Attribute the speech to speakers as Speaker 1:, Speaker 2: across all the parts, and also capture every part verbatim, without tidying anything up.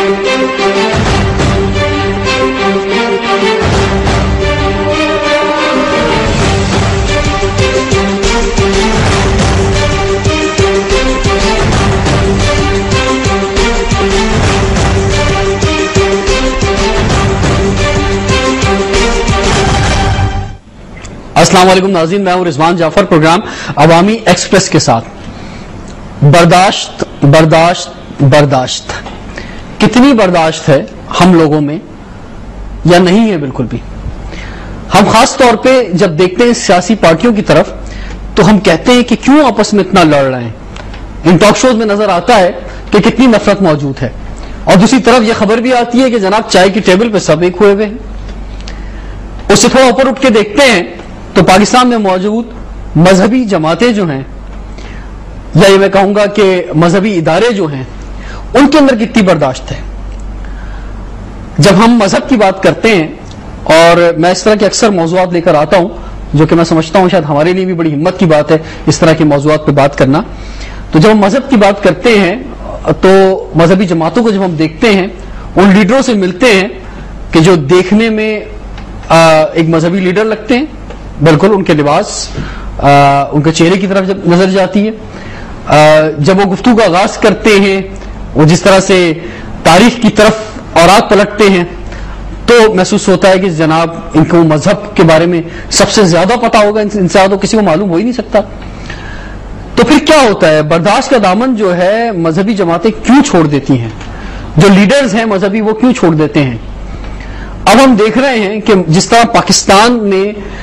Speaker 1: السلام علیکم ناظرین، میں ہوں رضوان جعفر، پروگرام عوامی ایکسپریس کے ساتھ۔ برداشت برداشت برداشت کتنی برداشت ہے ہم لوگوں میں یا نہیں ہے؟ بالکل بھی۔ ہم خاص طور پہ جب دیکھتے ہیں سیاسی پارٹیوں کی طرف تو ہم کہتے ہیں کہ کیوں آپس میں اتنا لڑ رہے ہیں۔ ان ٹاک شوز میں نظر آتا ہے کہ کتنی نفرت موجود ہے، اور دوسری طرف یہ خبر بھی آتی ہے کہ جناب چائے کی ٹیبل پہ سب ایک ہوئے ہوئے ہیں۔ اس سے تھوڑا اوپر اٹھ کے دیکھتے ہیں تو پاکستان میں موجود مذہبی جماعتیں جو ہیں، یا یہ میں کہوں گا کہ مذہبی ادارے جو ہیں، ان کے اندر کتنی برداشت ہے۔ جب ہم مذہب کی بات کرتے ہیں، اور میں اس طرح کے اکثر موضوعات لے کر آتا ہوں جو کہ میں سمجھتا ہوں شاید ہمارے لیے بھی بڑی ہمت کی بات ہے اس طرح کے موضوعات پہ بات کرنا، تو جب ہم مذہب کی بات کرتے ہیں تو مذہبی جماعتوں کو جب ہم دیکھتے ہیں، ان لیڈروں سے ملتے ہیں کہ جو دیکھنے میں ایک مذہبی لیڈر لگتے ہیں، بالکل ان کے لباس، ان کے چہرے کی طرف جب نظر جاتی ہے، جب وہ گفتگو کا آغاز کرتے ہیں، وہ جس طرح سے تاریخ کی طرف اوراق پلٹتے ہیں، تو محسوس ہوتا ہے کہ جناب ان کو مذہب کے بارے میں سب سے زیادہ پتا ہوگا، ان سے زیادہ کسی کو معلوم ہو ہی نہیں سکتا۔ تو پھر کیا ہوتا ہے؟ برداشت کا دامن جو ہے مذہبی جماعتیں کیوں چھوڑ دیتی ہیں؟ جو لیڈرز ہیں مذہبی وہ کیوں چھوڑ دیتے ہیں؟ اب ہم دیکھ رہے ہیں کہ جس طرح پاکستان نے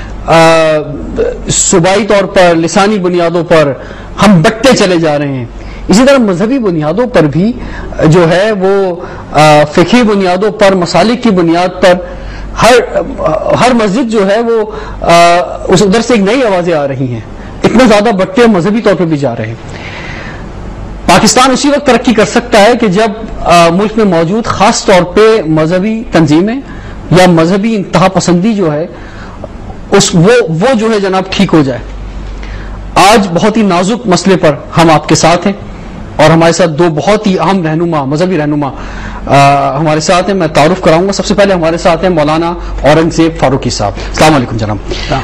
Speaker 1: صوبائی طور پر لسانی بنیادوں پر ہم بٹتے چلے جا رہے ہیں، اسی طرح مذہبی بنیادوں پر بھی جو ہے وہ فقہی بنیادوں پر، مسالک کی بنیاد پر ہر ہر مسجد جو ہے وہ اس ادھر سے ایک نئی آوازیں آ رہی ہیں، اتنے زیادہ بٹتے مذہبی طور پہ بھی جا رہے ہیں۔ پاکستان اسی وقت ترقی کر سکتا ہے کہ جب ملک میں موجود خاص طور پہ مذہبی تنظیمیں یا مذہبی انتہا پسندی جو ہے اس وہ وہ جو ہے جناب ٹھیک ہو جائے۔ آج بہت ہی نازک مسئلے پر ہم آپ کے ساتھ ہیں، اور ہمارے ساتھ دو بہت ہی اہم رہنما، مذہبی رہنما ہمارے ساتھ ہیں۔ میں تعارف کراؤں گا۔ سب سے پہلے ہمارے ساتھ ہیں مولانا اورنگزیب فاروقی صاحب۔ السلام علیکم جناب۔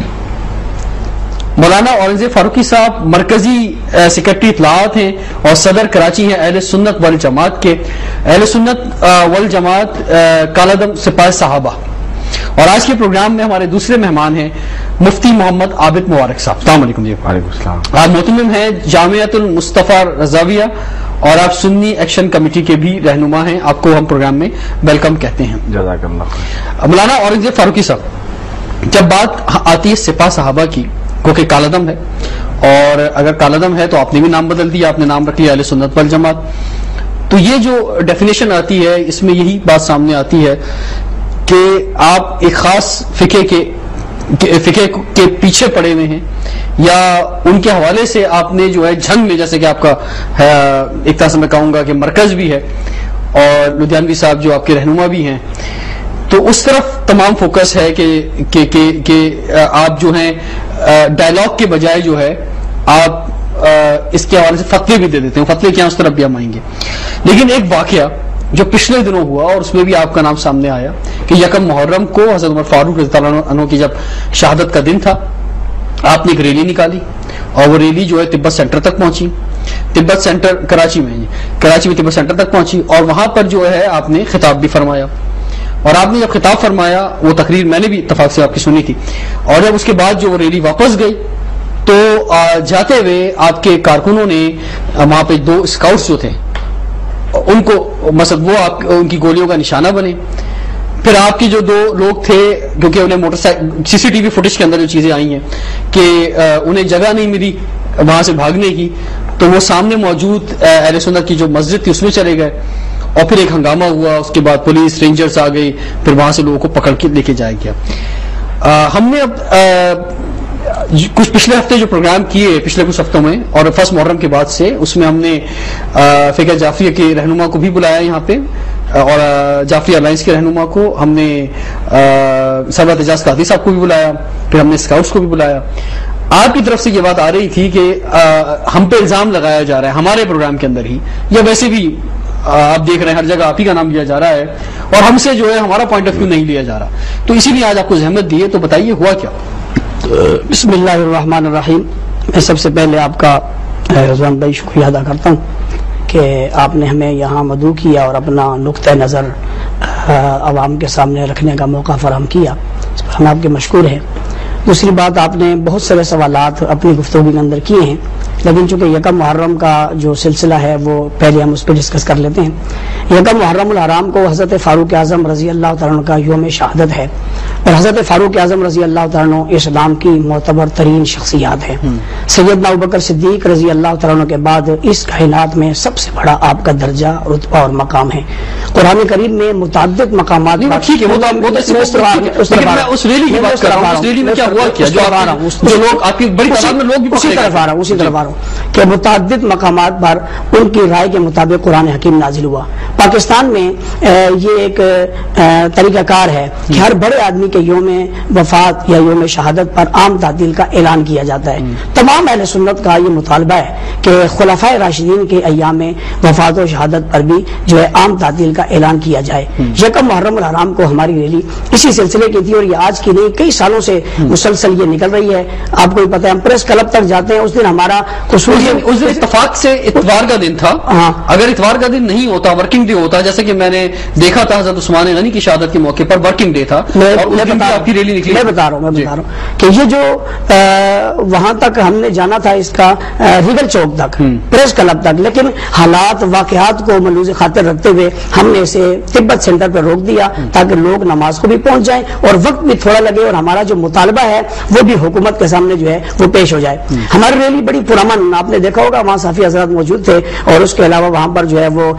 Speaker 1: مولانا اورنگزیب فاروقی صاحب مرکزی سیکرٹری اطلاعات ہیں اور صدر کراچی ہیں اہل سنت والجماعت کے، اہل سنت والجماعت کالعدم سپاہ صحابہ۔ اور آج کے پروگرام میں ہمارے دوسرے مہمان ہیں مفتی محمد عابد مبارک صاحب۔ السلام علیکم جی۔
Speaker 2: وعلیکم السلام۔
Speaker 1: آپ محتمم ہیں جامعۃ المصطفیٰ رضاویہ، اور آپ سنی ایکشن کمیٹی کے بھی رہنما ہیں۔ آپ کو ہم پروگرام میں ویلکم کہتے ہیں۔
Speaker 2: جزاک اللہ۔
Speaker 1: مولانا اورنگزیب فاروقی صاحب، جب بات آتی ہے سپاہ صحابہ کی، کیونکہ کالعدم ہے، اور اگر کالعدم ہے تو آپ نے بھی نام بدل دیا، آپ نے نام رکھ لیا اہل سنت والجماعت، تو یہ جو ڈیفینیشن آتی ہے اس میں یہی بات سامنے آتی ہے کہ آپ ایک خاص فقہ کے فقہ کے پیچھے پڑے ہوئے ہیں، یا ان کے حوالے سے آپ نے جو ہے جھنگ میں، جیسے کہ آپ کا ایک طرح سے میں کہوں گا کہ مرکز بھی ہے، اور لدھیانوی صاحب جو آپ کے رہنما بھی ہیں، تو اس طرف تمام فوکس ہے کہ کہ کہ, کہ آپ جو ہیں ڈائلاگ کے بجائے جو ہے آپ اس کے حوالے سے فتوے بھی دے دیتے ہیں۔ فتوے کیا، اس طرف بھی ہم آئیں گے۔ لیکن ایک واقعہ جو پچھلے دنوں ہوا، اور اس میں بھی آپ کا نام سامنے آیا کہ یکم محرم کو حضرت عمر فاروق رضی اللہ عنہ کی جب شہادت کا دن تھا، آپ نے ایک ریلی نکالی، اور وہ ریلی جو ہے تبت سینٹر تک پہنچی۔ تبت سینٹر کراچی میں کراچی میں تبت سینٹر تک پہنچی، اور وہاں پر جو ہے آپ نے خطاب بھی فرمایا، اور آپ نے جب خطاب فرمایا، وہ تقریر میں نے بھی اتفاق سے آپ کی سنی تھی، اور جب اس کے بعد جو وہ ریلی واپس گئی تو جاتے ہوئے آپ کے کارکنوں نے وہاں پہ دو اسکاؤٹس جو تھے ان کو مثلا وہ آپ ان کی گولیوں کا نشانہ بنے۔ پھر آپ کی جو دو لوگ تھے، کیونکہ انہیں motorcycle C C T V footage کے اندر جو چیزیں آئی ہیں کہ انہیں جگہ نہیں ملی وہاں سے بھاگنے کی، تو وہ سامنے موجود اہل سنت کی جو مسجد تھی اس میں چلے گئے، اور پھر ایک ہنگامہ ہوا۔ اس کے بعد پولیس رینجرز آ گئی، پھر وہاں سے لوگوں کو پکڑ کے لے کے جایا گیا۔ ہم نے اب کچھ پچھلے ہفتے جو پروگرام کیے پچھلے کچھ ہفتوں میں، اور فرسٹ محرم کے بعد سے، اس میں ہم نے فقہ جعفریہ کے رہنما کو بھی بلایا یہاں پہ، اور جعفری الائنس کے رہنما کو ہم نے، سرورت اعجاز قادری صاحب کو بھی بلایا، پھر ہم نے اسکاؤٹس کو بھی بلایا۔ آپ کی طرف سے یہ بات آ رہی تھی کہ ہم پہ الزام لگایا جا رہا ہے ہمارے پروگرام کے اندر ہی، یا ویسے بھی آپ دیکھ رہے ہیں ہر جگہ آپ ہی کا نام لیا جا رہا ہے اور ہم سے جو ہے ہمارا پوائنٹ آف ویو نہیں لیا جا رہا, تو اسی لیے آج آپ کو زحمت دی ہے, تو بتائیے ہوا کیا؟
Speaker 2: بسم اللہ الرحمن الرحیم. میں سب سے پہلے آپ کا رضوان بھائی شکریہ ادا کرتا ہوں کہ آپ نے ہمیں یہاں مدعو کیا اور اپنا نقطۂ نظر عوام کے سامنے رکھنے کا موقع فراہم کیا, اس پر ہم آپ کے مشکور ہیں. دوسری بات, آپ نے بہت سارے سوالات اپنی گفتگو کے اندر کیے ہیں, لیکن چونکہ یکم محرم کا جو سلسلہ ہے وہ پہلے ہم اس پہ ڈسکس کر لیتے ہیں. یکم محرم الحرام کو حضرت فاروق اعظم رضی اللہ تعالیٰ عنہ کا یوم شہادت ہے, اور حضرت فاروق اعظم رضی اللہ تعالیٰ عنہ اسلام کی معتبر ترین شخصیات ہیں. سیدنا ابوبکر صدیق رضی اللہ تعالیٰ عنہ کے بعد اس کائنات میں سب سے بڑا آپ کا درجہ, رتبہ اور مقام ہے. قرآن کریم میں متعدد مقامات کہ متعدد مقامات پر ان کی رائے کے مطابق قرآن حکیم نازل ہوا. پاکستان میں یہ ایک طریقہ کار ہے کہ ہر بڑے آدمی کے یوم وفات یا یوم شہادت پر عام تعطیل کا اعلان کیا جاتا ہے. تمام اہل سنت کا یہ مطالبہ ہے کہ خلفائے راشدین کے ایام میں وفات و شہادت پر بھی جو ہے عام تعطیل کا اعلان کیا جائے. یکم محرم الحرام کو ہماری ریلی اسی سلسلے کی تھی, اور یہ آج کی نہیں کئی سالوں سے مسلسل یہ نکل رہی ہے. آپ کو پتہ ہے ہم پریس کلب تک جاتے ہیں, اس دن ہمارا قصور
Speaker 1: اس دن اتفاق سے اتوار کا دن تھا. اگر اتوار کا دن نہیں ہوتا, ورکنگ ڈے ہوتا, جیسے کہ میں نے دیکھا تھا حضرت عثمان غنی کی شہادت کے موقع پر ورکنگ ڈے تھا,
Speaker 2: میں بتا رہا ہوں میں بتا رہا ہوں کہ یہ جو وہاں تک ہم نے جانا تھا اس کا ریگل چوک تک, پریس کلب تک, لیکن حالات واقعات کو ملوز خاطر رکھتے ہوئے ہم نے اسے تبت سینٹر پہ روک دیا تاکہ لوگ نماز کو بھی پہنچ جائیں اور وقت بھی تھوڑا لگے, اور ہمارا جو مطالبہ ہے وہ بھی حکومت کے سامنے جو ہے وہ پیش ہو جائے. ہماری ریلی بڑی پرامن, آپ نے دیکھا ہوگا وہاں صافی حضرات موجود تھے, اور اس کے علاوہ وہاں پر جو ہے وہ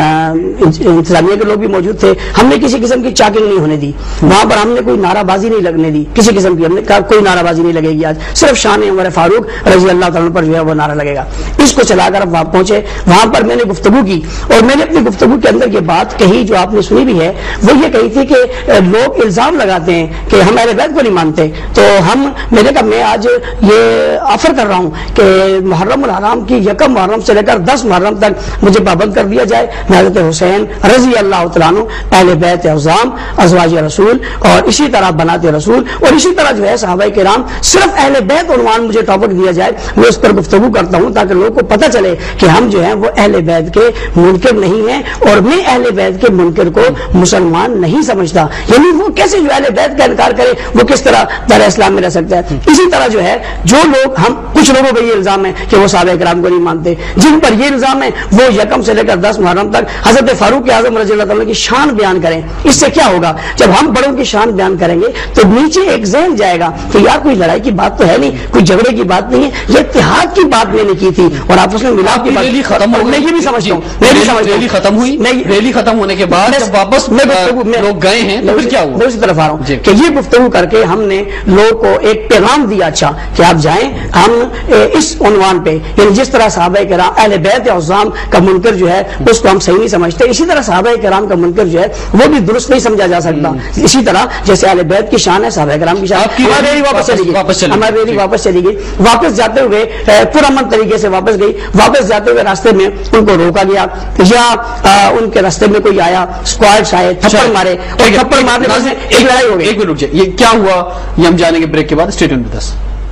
Speaker 2: انتظامیہ کے لوگ بھی موجود تھے. ہم نے کسی قسم کی چاکنگ نہیں ہونے دی, وہاں پر ہم نے کوئی نعرہ بازی نہیں لگنے دی, کسی قسم کی ہم نے کہا کوئی نعرہ بازی نہیں لگے گی, آج صرف شان عمر فاروق رضی اللہ تعالیٰ پر جو ہے وہ نعرہ لگے گا. اس کو چلا کر اب وہاں پہنچے, وہاں پر میں نے گفتگو کی, اور میں نے اپنی گفتگو کے اندر یہ بات کہی جو آپ نے سنی بھی ہے, وہ یہ کہی تھی کہ لوگ الزام لگاتے ہیں کہ ہم اہل بیت کو نہیں مانتے, تو ہم میں نے کہا میں آج یہ آفر کر رہا ہوں کہ محرم الحرام کی یکم محرم سے لے کر دس محرم تک مجھے پابند کر دیا جائے. میں حضرت حسین رضی اللہ تعالیٰ عنہ اہل بیت اعظام ازواج رسول اور اسی طرح بنات رسول اور اسی طرح جو ہے صحابہ کرام, صرف اہل بیت عنوان مجھے ٹاپک دیا جائے, میں اس پر گفتگو کرتا ہوں تاکہ لوگوں کو پتہ چلے کہ ہم جو ہیں وہ اہل بیت کے منکر نہیں ہیں, اور میں اہل بیت کے منکر کو مسلمان نہیں سمجھتا. یعنی وہ کیسے جو اہل بیت کا انکار کرے, وہ کس طرح دار اسلام میں رہ سکتا ہے. اسی طرح جو ہے جو لوگ, ہم کچھ لوگوں پر یہ الزام ہے کہ وہ صحابہ کرام کو نہیں مانتے, جن پر یہ الزام ہے وہ یکم سے لے کر دس محرم تک حضرت فاروق اعظم رضی اللہ تعالیٰ کی شان بیان کریں. اس سے کیا ہوگا, جب ہم بڑوں کی شان بیان کریں گے تو نیچے ایک ذہن جائے گا کہ یار کوئی لڑائی کی بات تو ہے نہیں, کوئی جھگڑے کی بات نہیں ہے, یہ اتحاد کی بات میں نے کی تھی, اور آپ اس میں ملاپ کی بات. ریلی ختم ہو, میں یہ بھی سمجھتا ہوں,
Speaker 1: ریلی ختم ہوئی, ریلی ختم ہونے کے بعد جب واپس لوگ گئے ہیں تو پھر کیا ہوا؟
Speaker 2: میں اسی طرف آ رہا ہوں کہ یہ گفتگو کر کے ہم نے لوگوں کو ایک پیغام دیا اچھا کہ آپ جائیں, ہم اس عنوان پہ, یعنی جس طرح صحابہ کرام اہل بیت اعظام کا منکر جو ہے اس کو ہم صحیح نہیں سمجھتے, اسی طرح صحابہ کرام کا منکر جو ہے وہ بھی درست نہیں سمجھا جا سکتا. اسی طرح جیسے اہل بیت کی شان ہے, صحابہ کرام کی شان. ہماری ریلی واپس چلی گئی, ہماری ریلی واپس چلی گئی, واپس جاتے ہوئے پرامن طریقے سے واپس گئی. واپس جاتے ہوئے راستے میں ان کو روکا گیا, یا ان کے راستے میں کوئی آیا, اسکواڈس آئے, تھپڑ مارے, اور تھپڑ مارنے سے ایک لڑائی ہو گئی.
Speaker 1: ایک منٹ یہ کیا ہوا, یہ ہم جانے کے بریک کے بعد. Stay tuned with us.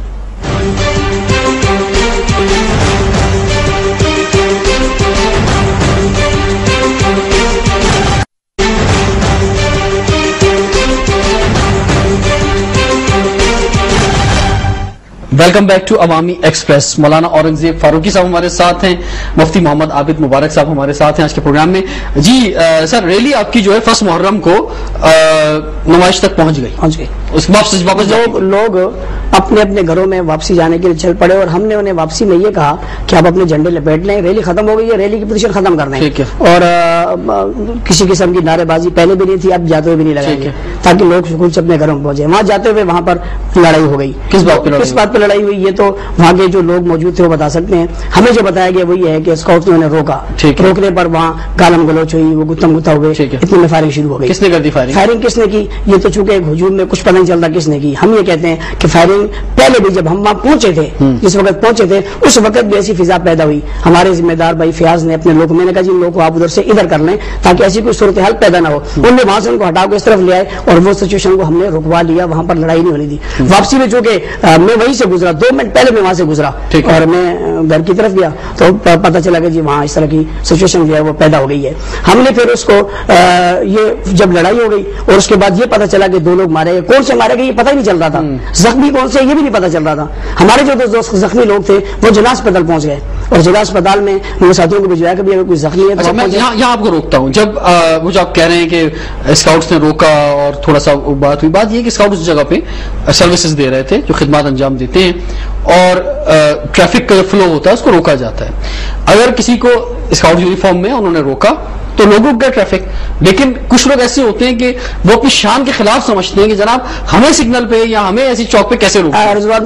Speaker 1: Welcome back to Awami Express. مولانا اورنگزیب فاروقی صاحب ہمارے ساتھ ہیں, مفتی محمد عابد مبارک صاحب ہمارے ساتھ ہیں آج کے پروگرام میں. جی سر, ریلی آپ کی جو ہے فرسٹ محرم کو نمائش تک پہنچ گئی,
Speaker 2: پہنچ گئی
Speaker 1: اس واپس واپس
Speaker 2: لوگ لوگ اپنے اپنے گھروں میں واپسی جانے کے لیے چل پڑے, اور ہم نے انہیں واپسی میں یہ کہا کہ آپ اپنے جھنڈے لپیٹ لیں, ریلی ختم ہو گئی ہے, ریلی کی پوزیشن ختم کر دیں, اور کسی قسم کی نعرے بازی پہلے بھی نہیں تھی, اب جاتے ہوئے بھی نہیں لگائیں گے. تاکہ لوگ سکون سے اپنے گھروں میں پہنچے. وہاں جاتے ہوئے وہاں پر لڑائی ہو گئی.
Speaker 1: کس بات پہ
Speaker 2: کس بات پہ لڑائی ہوئی یہ تو وہاں کے جو لوگ موجود تھے وہ بتا سکتے ہیں. ہمیں جو بتایا گیا وہ یہ ہے کہ اسکاؤٹ نے انہیں روکا, روکنے پر وہاں گالم گلوچ ہوئی, وہ گتم گتا ہوئے, اتنے میں فائرنگ شروع ہو گئی.
Speaker 1: کس نے کر دی فائرنگ؟
Speaker 2: فائرنگ کس نے کی یہ تو چونکہ ایک ہجوم میں کچھ پتہ نہیں چلتا کس نے کی. ہم یہ کہتے ہیں کہ فائرنگ پہلے بھی جب ہم وہاں پہنچے تھے, جس وقت پہنچے تھے اس وقت بھی ایسی فضا پیدا ہوئی. ہمارے ذمہ دار بھائی فیاض نے اپنے لوگ, میں نے کہا جی ان لوگوں کو آپ ادھر سے ادھر کر لیں تاکہ ایسی کوئی صورتحال پیدا نہ ہو. انہوں نے وہاں سے ان کو ہٹا کے اس طرف لے آئے اور وہ سچویشن کو ہم نے رکوا لیا, وہاں پر لڑائی نہیں ہونی تھی. واپسی میں چونکہ میں وہیں سے گزرا, دو منٹ پہلے میں وہاں سے گزرا اور میں گھر کی طرف گیا تو پتہ چلا کہ جی وہاں اس طرح کی سچویشن جو ہے وہ پیدا ہو گئی ہے. ہم نے پھر اس کو یہ جب لڑائی ہو گئی اور اس کے بعد یہ پتہ چلا کہ دو لوگ مارے گئے, کون سے مارے گئے یہ پتہ ہی نہیں چل رہا تھا, زخمی کون سے یہ بھی نہیں پتہ چل رہا تھا. ہمارے جو دو زخمی لوگ تھے وہ جناح اسپتال پہنچ گئے اور جناح اسپتال میں میرے ساتھیوں کو بھجوایا کہ اگر کوئی زخمی ہے.
Speaker 1: اچھا میں یہاں آپ کو روکتا ہوں, جب وہ جو آپ کہہ رہے ہیں کہ اسکاؤٹس نے روکا اور تھوڑا سا بات ہوئی, بات یہ کہ اسکاؤٹ اس جگہ پہ سروسز دے رہے تھے جو خدمات انجام دیتے ہیں اور ٹریفک کا جو فلو ہوتا ہے اس کو روکا جاتا ہے. اگر کسی کو اسکاؤٹ یونیفارم میں انہوں نے روکا تو لوگ رک گئے ٹریفک, لیکن کچھ لوگ ایسے ہوتے ہیں کہ وہ اپنی شان کے خلاف سمجھتے ہیں کہ جناب ہمیں سگنل پہ یا ہمیں ایسی چوک پہ کیسے روکا.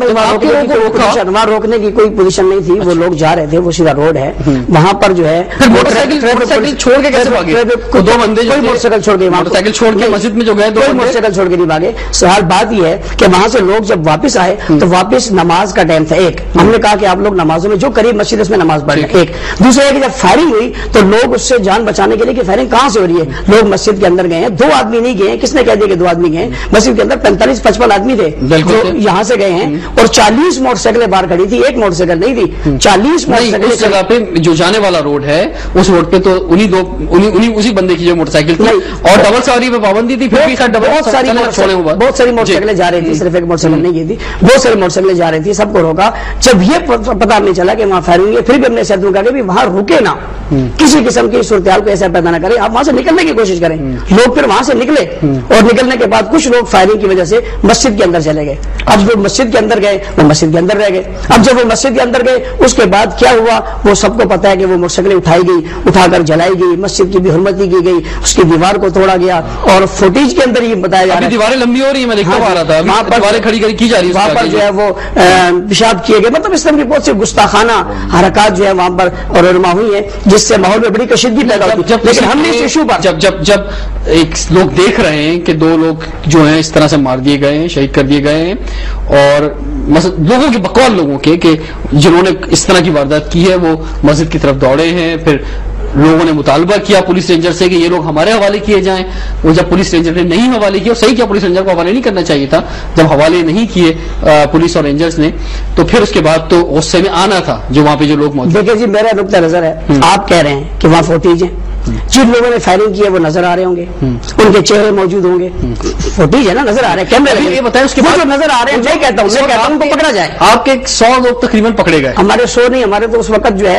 Speaker 2: وہاں روکنے کی کوئی پوزیشن نہیں تھی, وہ لوگ جا رہے تھے, وہ سیدھا روڈ ہے, وہاں پر جو ہے
Speaker 1: موٹر سائیکل چھوڑ کے کیسے بھاگے دو بندے,
Speaker 2: موٹر سائیکل چھوڑ کے
Speaker 1: موٹر سائیکل چھوڑ کے مسجد میں جو گئے,
Speaker 2: دو موٹر سائیکل چھوڑ کے نہیں بھاگے. سوال بات یہ ہے کہ وہاں سے لوگ جب واپس آئے تو واپس نماز کا ٹائم تھا. ایک ہم نے کہا کہ آپ لوگ نمازوں میں جو قریب مسجد اس میں نماز پڑھ لیں. ایک دوسرا ہے کہ جب فائرنگ ہوئی تو لوگ اس سے جان بچانے کے لیے کہ فائرنگ کہاں سے ہو رہی ہے, لوگ مسجد کے اندر گئے ہیں. دو آدمی نہیں گئے, کس نے کہہ دیا کہ دو آدمی گئے, مسجد کے اندر پینتالیس پچپن آدمی تھے جو یہاں سے گئے ہیں اور چالیس موٹر سائیکلیں باہر کھڑی تھی, ایک موٹر سائیکل نہیں تھی, چالیس موٹر سائیکل.
Speaker 1: اس جگہ پہ جو جانے والا روڈ ہے اس روڈ پہ تو انہی دو انہی اسی بندے کی جو موٹر سائیکل تھی اور ڈبل سواری پہ پابندی تھی, پھر بھی
Speaker 2: بہت ساری بہت ساری موٹر سائیکلیں جا رہی تھی, صرف ایک موٹر سائیکل نہیں گئی تھی, بہت ساری موٹر سائیکلیں جا رہی تھی. سب کو روکا. جب یہ پتا نہیں چلا کہ وہاں فائرنگ ہے, پھر بھی ہم نے ساتھیوں کہا کہ وہاں رکے نا, کسی قسم کی صورتحال کو ایسا پیدا نہ کریں, آپ وہاں سے نکلنے کی کوشش کریں. لوگ پھر وہاں سے نکلے اور نکلنے کے بعد کچھ لوگ فائرنگ کی وجہ سے مسجد کے اندر چلے گئے. اب جو مسجد کے اندر گئے وہ مسجد کے اندر رہ گئے. اب جب وہ مسجد کے اندر گئے اس کے بعد کیا ہوا وہ سب کو پتا ہے کہ وہ موٹر سائیکلیں اٹھائی گئی, اٹھا کر جلائی گئی, مسجد کی بھی حرمتی کی گئی, اس کی دیوار کو توڑا گیا اور فوٹیج کے اندر یہ بتایا جا رہا ہے
Speaker 1: دیواریں لمبی ہو رہی ہیں, میں دیکھتا آ رہا تھا وہاں پر دیواریں کھڑی کی جا رہی ہیں,
Speaker 2: وہاں پر جو ہے وہ پیشاب کیے گئے. مطلب اس طرح کی بہت سی گستاخانہ حرکات جو ہے وہاں پر اور رونما ہوئی ہیں جس سے ماحول میں بڑی کشیدگی پیدا ہوتی ہے. لیکن ہم نے اس ایشو پر
Speaker 1: جب جب جب ایک لوگ دیکھ رہے ہیں کہ دو لوگ جو ہیں اس طرح سے مار دیے گئے ہیں, شہید کر دیے گئے ہیں, اور لوگوں کے بقول لوگوں کے کہ جنہوں نے اس طرح کی واردات کی ہے وہ مسجد کی طرف دوڑے ہیں, پھر لوگوں نے مطالبہ کیا پولیس رینجر سے کہ یہ لوگ ہمارے حوالے کیے جائیں. وہ جب پولیس رینجر نے نہیں حوالے کیے, اور صحیح کیا پولیس رینجر کو حوالے نہیں کرنا چاہیے تھا, جب حوالے نہیں کیے پولیس اور رینجرز نے تو پھر اس کے بعد تو غصے میں آنا تھا جو وہاں پہ جو لوگ موجود.
Speaker 2: دیکھیں جی میرا نقطہ نظر ہے, آپ کہہ رہے ہیں کہ وہاں فوٹیج ہیں, جن لوگوں نے فائرنگ کی ہے وہ نظر آ رہے ہوں گے, ان کے چہرے موجود ہوں گے, فوٹیج ہے نا, نظر آ رہے ہیں کیمرے. یہ بتائیں اس کے بعد جو نظر آ رہے ہیں, میں کہتا ہوں میں کہتا ہوں ان کو پکڑا جائے.
Speaker 1: آپ کے سو لوگ تقریباً پکڑے گئے,
Speaker 2: ہمارے سو نہیں, ہمارے تو اس وقت جو ہے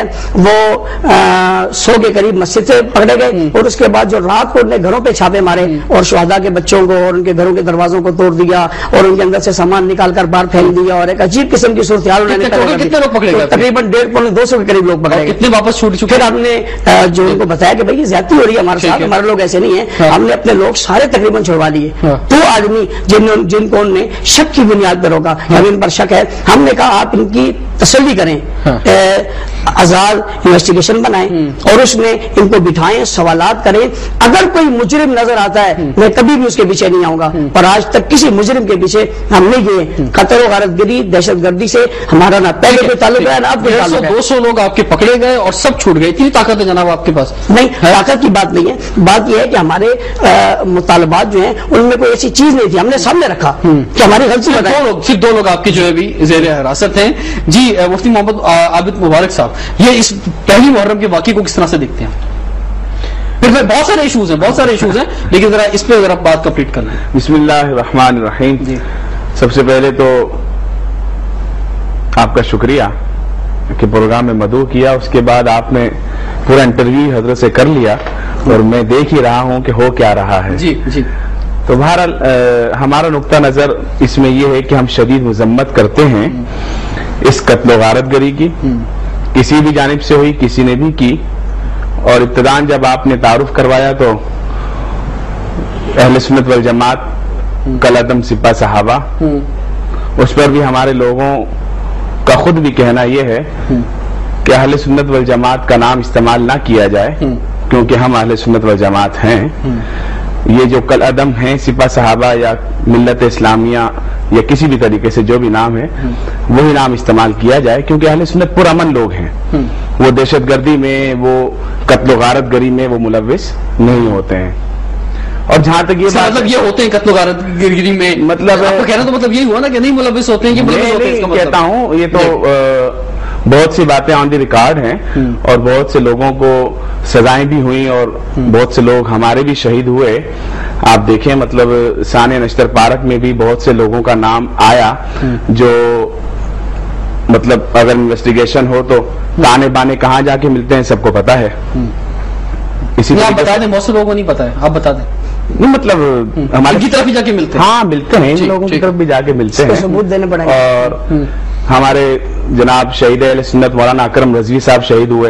Speaker 2: وہ سو کے قریب مسجد سے پکڑے گئے اور اس کے بعد جو رات کو انہیں گھروں پہ چھاپے مارے اور شہداء کے بچوں کو اور ان کے گھروں کے دروازوں کو توڑ دیا اور ان کے اندر سے سامان نکال کر باہر پھینک دیا اور ایک عجیب قسم کی صورتحال انہوں نے.
Speaker 1: کتنے لوگ پکڑے گئے؟
Speaker 2: تقریباً ڈیڑھ پونے دو سو کے قریب لوگ پکڑے گئے.
Speaker 1: کتنے واپس چھوٹ چکے؟
Speaker 2: پھر ہم نے جو ان کو بتایا کہ بھائی یہ زیادتی ہو رہی ہے ہمارے ساتھ, ہمارے لوگ ایسے نہیں ہیں, ہم نے اپنے لوگ سارے تقریباً چھڑوا لیے. دو آدمی جن جن کو انہوں نے شک کی بنیاد پر روکا, ہمیں ان پر شک ہے, ہم نے کہا آپ ان کی تسلی کریں, آزاد انویسٹیگیشن بنائیں اور اس میں ان کو بٹھائیں, سوالات کریں. اگر کوئی مجرم نظر آتا ہے میں کبھی بھی اس کے پیچھے نہیں آؤں گا, اور آج تک کسی مجرم کے پیچھے ہم نہیں گئے. قتل و غارت گری دہشت گردی سے ہمارا نہ پہلے کوئی تعلق ہے نہ اب کوئی تعلق ہے.
Speaker 1: دو سو لوگ آپ کے پکڑے گئے اور سب چھوٹ گئے, اتنی طاقت ہے جناب آپ کے پاس؟
Speaker 2: نہیں, طاقت کی بات نہیں ہے, بات یہ ہے کہ ہمارے مطالبات جو ہیں ان میں کوئی ایسی چیز نہیں تھی, ہم نے سامنے رکھا کہ ہماری غلطی بتائیں.
Speaker 1: دو لوگ صرف دو لوگ آپ کے جو ہے بھی زیر حراست ہیں. جی مفتی محمد عابد مبارک صاحب, یہ اس پہلی محرم کے واقعے کو کس طرح سے دیکھتے ہیں؟ پھر بہت سارے ایشوز ہیں, بہت سارے ایشوز ہیں, لیکن ذرا اس پہ ذرا بات کمپلیٹ کرنا ہے.
Speaker 3: بسم اللہ الرحمن الرحیم.
Speaker 1: جی
Speaker 3: سب سے پہلے تو آپ کا شکریہ کہ پروگرام میں مدعو کیا, اس کے بعد آپ نے پورا انٹرویو حضرت سے کر لیا اور میں دیکھ ہی رہا ہوں کہ ہو کیا رہا ہے.
Speaker 1: جی جی
Speaker 3: تو بہرحال ہمارا نقطہ نظر اس میں یہ ہے کہ ہم شدید مذمت کرتے ہیں اس قتل و غارت گری کی, کسی بھی جانب سے ہوئی, کسی نے بھی کی. اور ابتداءً جب آپ نے تعارف کروایا تو اہل سنت والجماعت कलअदम सिपा सहाबा, उस पर भी हमारे लोगों का खुद भी कहना यह है कि अहले सुन्नत वल जमात का नाम इस्तेमाल ना किया जाए, क्योंकि हम अहले सुन्नत वल जमात हैं। ये जो कलअदम हैं सिपा सहाबा या मिल्लत इस्लामिया या किसी भी तरीके से जो भी नाम है वही नाम इस्तेमाल किया जाए, क्योंकि अहले सुन्नत पुरअमन लोग हैं। वो दहशतगर्दी में, वो कत्ल गारत गरी में वो मुलव्विस नहीं होते हैं। और जहां तक ये
Speaker 1: मतलब ये होते हैं कत्ल गारत गिरी में, मतलब आपको कहना तो मतलब यही हुआ ना कि नहीं मुलव्विस होते हैं कि मुलव्विस होते हैं, इसका मतलब
Speaker 3: कहता हूं ये तो आ, बहुत सी बातें ऑन दी रिकॉर्ड हैं और बहुत से लोगों को सजाएं भी हुई और बहुत से लोग हमारे भी शहीद हुए। आप देखें मतलब साने नश्तर पार्क में भी बहुत से लोगों का नाम आया जो मतलब अगर इन्वेस्टिगेशन हो तो ताने बाने कहाँ जाके मिलते हैं सबको पता है।
Speaker 1: इसी आप बता दें, बहुत से लोगों को नहीं पता है, आप बता दें।
Speaker 3: नहीं मतलब हमारे
Speaker 1: की तरफ भी जाके मिलते हैं।
Speaker 3: हाँ मिलते हैं, इन लोगों की तरफ भी जाके मिलते हैं,
Speaker 2: सबूत देने पड़ेंगे।
Speaker 3: और हमारे जनाब शहीद अहले सुन्नत मौलाना अकरम रजवी साहब शहीद हुए,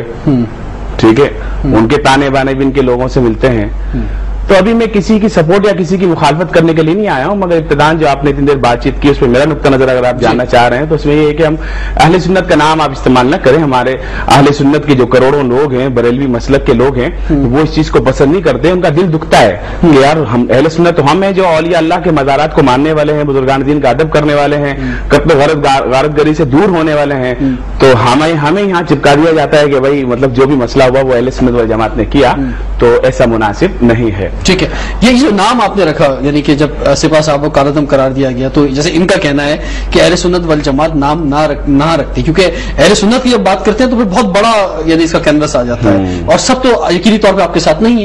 Speaker 3: ठीक है, उनके ताने बाने भी इनके लोगों से मिलते हैं। तो अभी मैं किसी की सपोर्ट या किसी की मुखालफत करने के लिए नहीं आया हूं, मगर इब्तिदान जो आपने इतनी देर बातचीत की उसमें मेरा नुक्ता नजर अगर आप जानना चाह रहे हैं तो उसमें ये है कि हम अहले सुन्नत का नाम आप इस्तेमाल न करें। हमारे अहले सुन्नत के जो करोड़ों लोग हैं, बरेलवी मसलक के लोग हैं, वो इस चीज को पसंद नहीं करते। उनका दिल दुखता है कि यार हम अहले सुन्नत तो हम हैं जो औलिया अल्लाह के मज़ारात को मानने वाले हैं, बुजुर्गान दीन का अदब करने वाले हैं, कत्ल गारत गरी से दूर होने वाले हैं। तो हमें हमें यहाँ चिपका दिया जाता है कि भाई मतलब जो भी मसला हुआ वो अहले सुन्नत वल जमात ने किया, तो ऐसा मुनासिब नहीं है।
Speaker 1: ठीक है, ये जो नाम आपने रखा यानी कि जब सिपा साहब को कालअदम करार दिया गया तो जैसे इनका कहना है कि अहले सुन्नत वल जमात नाम ना रख, ना रखती, क्योंकि अहले सुन्नत की जब बात करते हैं तो फिर बहुत बड़ा यानी इसका कैनवस आ जाता है और सब तो यकीनी तौर पे आपके साथ नहीं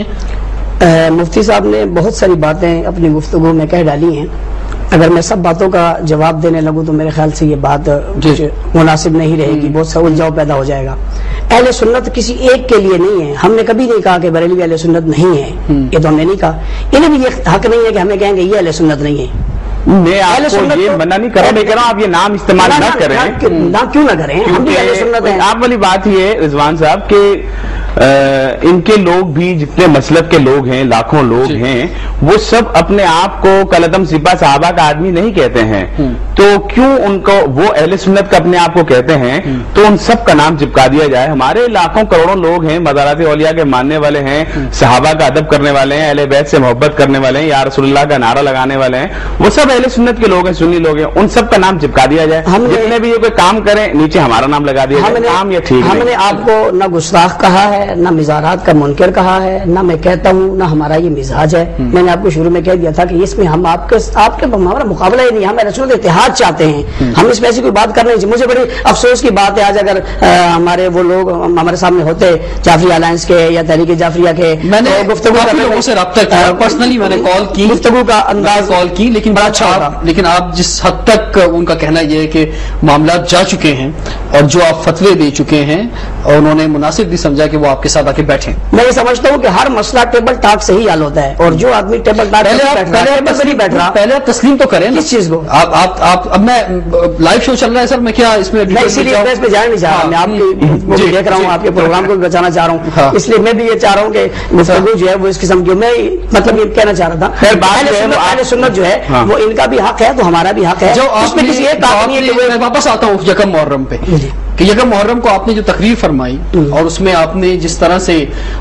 Speaker 1: है।
Speaker 2: मुफ्ती साहब ने बहुत सारी बातें अपनी गुफ्तगू में कह डाली हैं। अगर मैं सब बातों का जवाब देने लगूं तो मेरे ख्याल से ये बात कुछ मुनासिब नहीं रहेगी, बहुत सा उलझाव पैदा हो जाएगा। अहले सुन्नत किसी एक के लिए नहीं है। हमने कभी नहीं कहा कि बरेलवी अहले सुन्नत नहीं है, ये तो हमने नहीं कहा। इन्हें भी ये हक नहीं है कि हमें कहेंगे ये अहले सुन्नत नहीं है।
Speaker 3: मैं आपको ये मना नहीं कर रहा, मैं कह रहा हूं आप ये नाम इस्तेमाल ना करें।
Speaker 2: ना क्यों ना करें, हम भी अहले सुन्नत हैं।
Speaker 3: आप वाली बात ये है रिजवान साहब के आ, इनके लोग भी जितने मसलक के लोग हैं, लाखों लोग हैं, वो सब अपने आप को कलअदम सिपा सहाबा का आदमी नहीं कहते हैं। तो क्यों उनको वो अहले सुन्नत का अपने आप को कहते हैं, तो उन सब का नाम चिपका दिया जाए। हमारे लाखों करोड़ों लोग हैं, मज़ारात औलिया के मानने वाले हैं, सहाबा का अदब करने वाले हैं, अहले बैत से मोहब्बत करने वाले हैं, या रसूलुल्लाह का नारा लगाने वाले हैं, वो सब अहले सुन्नत के लोग हैं, सुन्नी लोग हैं, उन सब का नाम चिपका दिया जाए। जितने भी ये कोई काम करें नीचे हमारा नाम लगा दिया जाए, काम ये ठीक।
Speaker 2: हमने आपको न गुस्ताख कहा है, न मिजारात का मुनकर कहा है, न मैं कहता हूँ न हमारा ये मिजाज है। मैंने आपको शुरू में कह दिया था कि इसमें हम आपके आपके हमारा मुकाबला ही नहीं, हम रसूल इत्तेहाद चाहते हैं, हम इसमें ऐसी कोई बात कर नहीं। मुझे बड़ी अफसोस की बात है आज अगर आ, हमारे वो लोग हमारे सामने होते जाफरी अलायंस के या तहरीक जाफरिया के,
Speaker 1: मैंने गुफ्तगू से रब्ता किया, पर्सनली मैंने कॉल की,
Speaker 2: गुफ्तगू का अंदाज
Speaker 1: कॉल की, लेकिन बड़ा अच्छा। लेकिन आप जिस हद तक उनका कहना यह है कि मामला जा चुके हैं और जो आप फतवे दे चुके हैं और उन्होंने मुनासिब भी समझा कि वो आपके साथ आके बैठे।
Speaker 2: मैं ये समझता हूँ कि हर मसला टेबल टॉक से ही हल होता है, और जो आदमी टेबल टॉक नहीं बैठ रहा,
Speaker 1: पहले आप तस्लीम तो करें
Speaker 2: किस चीज को।
Speaker 1: आप आप आप अब मैं लाइव शो चल रहा है सर, मैं क्या इसमें
Speaker 2: इसीलिए मैं इसमें जाना नहीं चाह रहा, मैं आपके देख रहा हूँ, आपके प्रोग्राम को भी बचाना चाह रहा हूँ, इसलिए मैं भी ये चाह रहा हूँ कि गुफ्तगू जो है वो इस किस्म की, मैं मतलब ये कहना चाह रहा था अहले सुन्नत जो है वो इनका भी हक है तो हमारा भी हक है। जो उसमें किसी एक
Speaker 1: मैं वापस आता हूँ यकम मुहर्रम पे कि यकम मुहर्रम को आपने जो तकरीर फरमाई और उसमें आपने जिस तरह से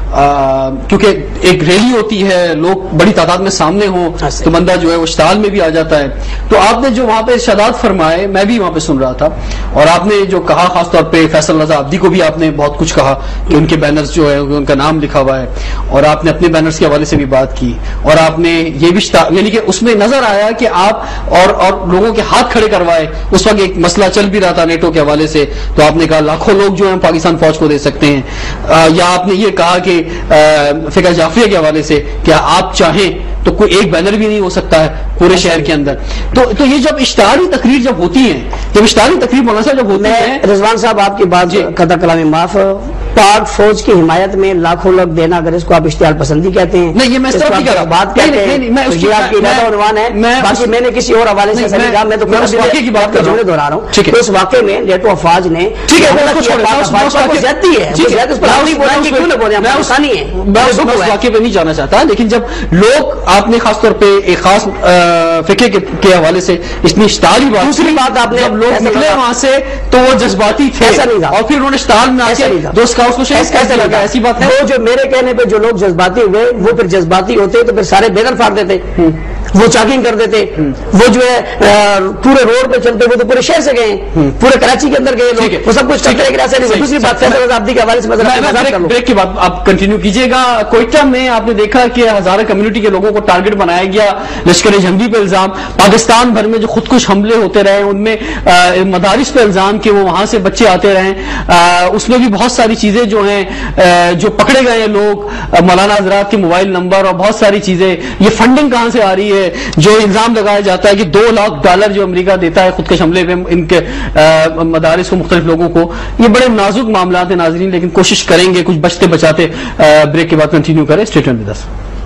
Speaker 1: क्योंकि एक रैली होती है, लोग बड़ी तादाद में सामने हो तो बंदा जो है वो इश्ताल में भी आ जाता है, तो आपने जो वहां पे इरशादात फरमाए मैं भी वहां पे सुन रहा था और आपने जो कहा खासतौर पे फैसल रजा अब्दी को भी आपने बहुत कुछ कहा कि उनके बैनर्स जो है उनका नाम लिखा हुआ है और आपने अपने बैनर्स के हवाले से भी बात की और आपने ये भी यानी कि उसमें नजर आया कि आप और और लोगों के हाथ खड़े करवाए। उस वक्त एक मसला चल भी रहा था नेटो के हवाले से, तो आपने कहा लाखों लोग जो है पाकिस्तान फौज को दे सकते हैं, आ, या आपने ये कहा कि फिकर जाफरिया के हवाले से क्या आप चाहें तो कोई एक बैनर भी नहीं हो सकता है पूरे शहर के अंदर। तो तो ये जब इश्तारी तकरीर जब होती है, जब इश्तारी तकरीर मौलाना साहब जब होती है,
Speaker 2: रिजवान साहब आपकी बात कदा कलामी माफ, پاک فوج کی حمایت میں لاکھوں لوگ دینا، اگر اس کو آپ اشتعال پسندی کہتے ہیں،
Speaker 1: نہیں یہ میں اس طرح کی
Speaker 2: بات کہتے ہیں، یہ آپ کی ارادہ عنوان ہے. باقی میں نے کسی اور حوالے سے نہیں کہا، میں تو اس واقعے کی بات کر رہا دہرا رہا ہوں. اس واقعے میں نیٹو افواج نے زیادتی ہے،
Speaker 1: میں اس واقعے پہ نہیں جانا چاہتا، لیکن جب لوگ آپ نے خاص طور پہ ایک خاص فقہ کے حوالے سے اتنی اشتعالی بات،
Speaker 2: دوسری بات آپ نے
Speaker 1: لوگ نکلے وہاں سے تو وہ جذباتی تھے اور پھر انہوں نے اشتعال میں آ کے دوست کا اس کو شہید کیسے لگا، ایسی بات ہے.
Speaker 2: وہ جو میرے کہنے پہ جو لوگ جذباتی ہوئے وہ پھر جذباتی ہوتے تو پھر سارے بینر پھاڑ دیتے، وہ چاکنگ کر دیتے، وہ جو ہے پورے روڈ پہ چلتے، وہ تو پورے شہر سے گئے، پورے کراچی کے اندر گئے لوگ، وہ سب کچھ کرتے رہے. ایسا نہیں. دوسری بات فیصل رضا عابدی کے حوالے سے
Speaker 1: بریک کے بعد آپ کنٹینیو کیجیے گا. کوئٹہ میں آپ نے دیکھا کہ ہزارہ کمیونٹی کے لوگوں کو ٹارگٹ بنایا گیا، لشکر جنگی پہ الزام، پاکستان بھر میں جو خودکش حملے ہوتے رہے ان میں مدارس پہ الزام کہ وہ وہاں سے بچے آتے رہے، اس میں بھی بہت ساری چیزیں جو ہیں جو پکڑے گئے ہیں لوگ، مولانا حضرات کے موبائل نمبر اور بہت ساری چیزیں. یہ فنڈنگ کہاں سے آ رہی ہے؟ جو الزام لگایا جاتا ہے کہ دو لاکھ ڈالر جو امریکہ دیتا ہے خودکش حملے پہ ان کے مدارس کو مختلف لوگوں کو، یہ بڑے نازک معاملات ہیں ناظرین، لیکن کوشش کریں گے کچھ بچتے بچاتے. بریک کے بعد کنٹینیو کریں. Stay tuned with us.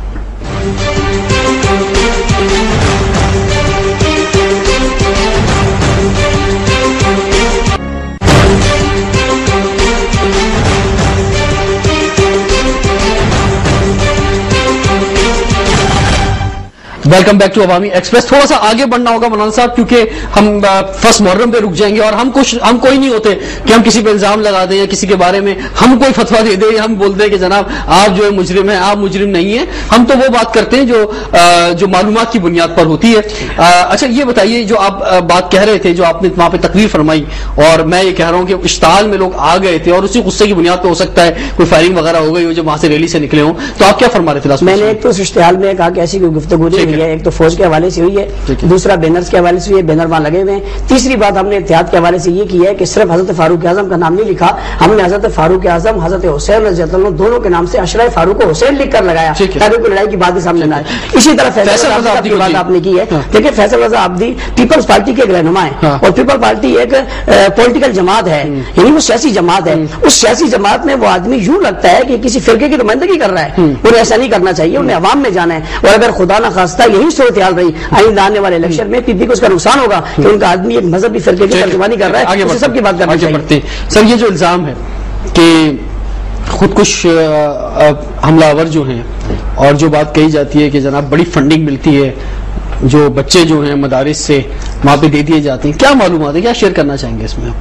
Speaker 1: Welcome back to Awami Express. تھوڑا سا آگے بڑھنا ہوگا مولانا صاحب، کیونکہ ہم فرسٹ محرم پہ رک جائیں گے اور ہم کچھ ہم کوئی نہیں ہوتے کہ ہم کسی پہ الزام لگا دیں یا کسی کے بارے میں ہم کوئی فتویٰ دے دیں، ہم بولتے ہیں کہ جناب آپ جو ہے مجرم ہیں، آپ مجرم نہیں ہیں. ہم تو وہ بات کرتے ہیں جو جو معلومات کی بنیاد پر ہوتی ہے. اچھا یہ بتائیے، جو آپ بات کہہ رہے تھے، جو آپ نے وہاں پہ تقریر فرمائی، اور میں یہ کہہ رہا ہوں کہ اشتعال میں لوگ آ گئے تھے اور اسی غصے کی بنیاد پہ ہو سکتا ہے کوئی فائرنگ وغیرہ ہو گئی ہو جب وہاں سے ریلی سے نکلے ہوں، تو آپ کیا فرما رہے تھے؟ میں
Speaker 2: نے ایک تو اس اشتعال میں کہا کہ ایسی کوئی گفتگو نہیں ہوئی ہے، ایک تو فوج کے حوالے سے ہوئی ہے، دوسرا بینرز کے حوالے سے ہوئی ہے، بینر وہاں لگے ہوئے ہیں. تیسری بات ہم نے اتحاد کے حوالے سے یہ کی ہے کہ صرف حضرت فاروق اعظم کا نام نہیں لکھا، ہم نے حضرت فاروق اعظم، حضرت حسین رضی اللہ عنہ دونوں کے نام سے اشرف فاروق و حسین لکھ کر لگایا تاکہ کوئی لڑائی کی بات سامنے نہ آئے. اسی طرح فیصل رضا عابدی کی بات آپ نے کی ہے. دیکھیں فیصل رضا عابدی پیپلز پارٹی کے ایک رہنما ہے، اور پیپل پارٹی ایک پولیٹیکل جماعت ہے، یعنی وہ سیاسی جماعت ہے. اس سیاسی جماعت میں وہ آدمی یوں لگتا ہے کہ کسی فرقے کی نمائندگی کر رہا ہے. انہیں ایسا نہیں کرنا چاہیے، انہیں عوام میں جانا ہے. اور اگر خدا نہ خواستہ یہی صورتحال رہی آئندہ آنے والے الیکشن میں، پی پی کو اس کا نقصان ہوگا کہ ان کا آدمی ایک مذہبی فرقے کی ترجمانی کر رہا ہے. اسے سب کی بات کرنا چاہیے.
Speaker 1: سر یہ جو الزام ہے کہ خودکش حملہ آور جو ہیں، اور جو بات کہی جاتی ہے کہ جناب بڑی فنڈنگ ملتی ہے جو بچے جو ہیں مدارس سے وہاں پہ دے دیے جاتے ہیں، کیا معلومات ہے؟ کیا شیئر کرنا چاہیں گے اس میں؟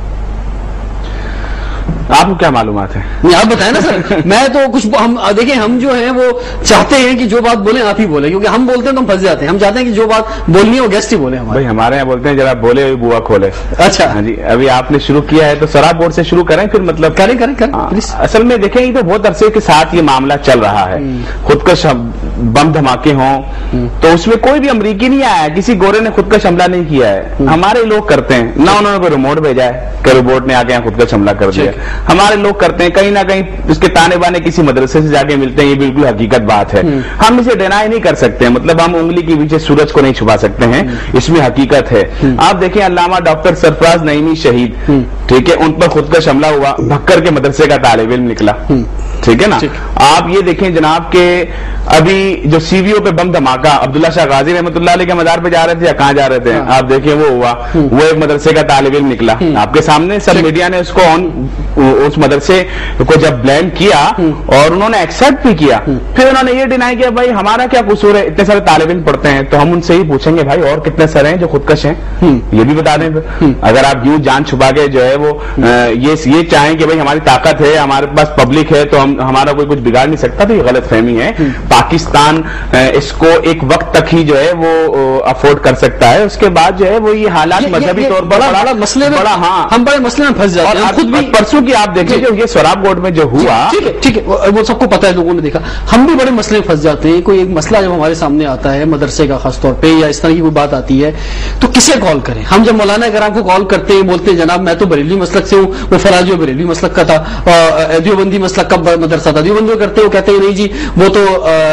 Speaker 3: آپ کو کیا معلومات ہے؟
Speaker 1: نہیں آپ بتائیں نا سر. میں تو کچھ ہم دیکھیں، ہم جو ہیں وہ چاہتے ہیں کہ جو بات بولیں آپ ہی بولیں، کیونکہ ہم بولتے ہیں تو ہم پھنس جاتے ہیں. ہم چاہتے ہیں کہ جو بات بولنی ہے وہ گیسٹ ہی بولے.
Speaker 3: بھائی ہمارے یہاں بولتے ہیں ذرا بولے ہوئی بوا کھولے.
Speaker 1: اچھا
Speaker 3: ہاں جی، ابھی آپ نے شروع کیا ہے تو سراب بورڈ سے شروع کریں، پھر مطلب
Speaker 1: کریں کریں کریں پلیز.
Speaker 3: اصل میں دیکھیں یہ تو بہت عرصے کے ساتھ یہ معاملہ چل رہا ہے. خودکش بم دھماکے ہوں تو اس میں کوئی بھی امریکی نہیں آیا، کسی گورے نے خودکش حملہ نہیں کیا ہے. ہمارے لوگ کرتے ہیں، نہ انہوں نے کوئی ریموٹ بھیجا ہے کہ روبوٹ نے آ کے خودکش حملہ کر دیا. ہمارے لوگ کرتے ہیں، کہیں نہ کہیں اس کے تانے بانے کسی مدرسے سے جا کے ملتے ہیں. یہ بالکل حقیقت بات ہے، ہم اسے ڈینائی نہیں کر سکتے. مطلب ہم انگلی کے پیچھے سورج کو نہیں چھپا سکتے ہیں، اس میں حقیقت ہے. آپ دیکھیں علامہ ڈاکٹر سرفراز نعیمی شہید، ٹھیک ہے، ان پر خودکش حملہ ہوا، بھکر کے مدرسے کا طالب علم نکلا، ٹھیک ہے نا. آپ یہ دیکھیں جناب کہ ابھی جو سی وی او پہ بم دھماکہ عبداللہ شاہ غازی رحمۃ اللہ علیہ کے مزار پہ جا رہے تھے یا کہاں جا رہے تھے، آپ دیکھیں وہ ہوا، وہ ایک مدرسے کا طالب علم نکلا. آپ کے سامنے سب میڈیا نے اس کو اس مدرسے کو جب بلیم کیا اور انہوں نے ایکسپٹ بھی کیا، پھر انہوں نے یہ ڈینائی کیا بھائی ہمارا کیا قصور ہے، اتنے سارے طالب علم پڑھتے ہیں. تو ہم ان سے ہی پوچھیں گے بھائی اور کتنے سارے ہیں جو خودکش ہیں، یہ بھی بتا دیں. اگر آپ یوں جان چھپا کے جو ہے وہ یہ چاہیں کہ بھائی ہماری طاقت ہے، ہمارے پاس پبلک ہے تو ہمارا کوئی کچھ بگاڑ نہیں سکتا، تو یہ غلط فہمی ہے. پاکستان اس کو ایک وقت تک ہی جو ہے وہ افورڈ کر سکتا ہے، اس کے بعد جو ہے وہ یہ حالات مذہبی طور پر بڑا مسئلہ بڑا ہاں ہم بڑے مسئلے میں پھنس جاتے ہیں. خود بھی پرسوں کی آپ دیکھیں جو یہ سوراب بورڈ میں جو ہوا، ٹھیک ہے ٹھیک ہے وہ سب کو پتا ہے، لوگوں نے دیکھا. ہم بھی بڑے مسئلے میں پھنس جاتے ہیں. کوئی ایک مسئلہ جب ہمارے سامنے آتا ہے مدرسے کا خاص طور پہ یا اس طرح کی کوئی بات آتی ہے تو کسے کال کریں؟ ہم جب مولانا کرام کو کال کرتے ہیں بولتے ہیں جناب میں تو بریلوی مسلک سے ہوں، وہ فلاں جو بریلوی مسلک کا تھا، دیوبندی مسلک کا مدرسہ تھا، دیوبندی کرتے وہ کہتے ہیں نہیں جی وہ تو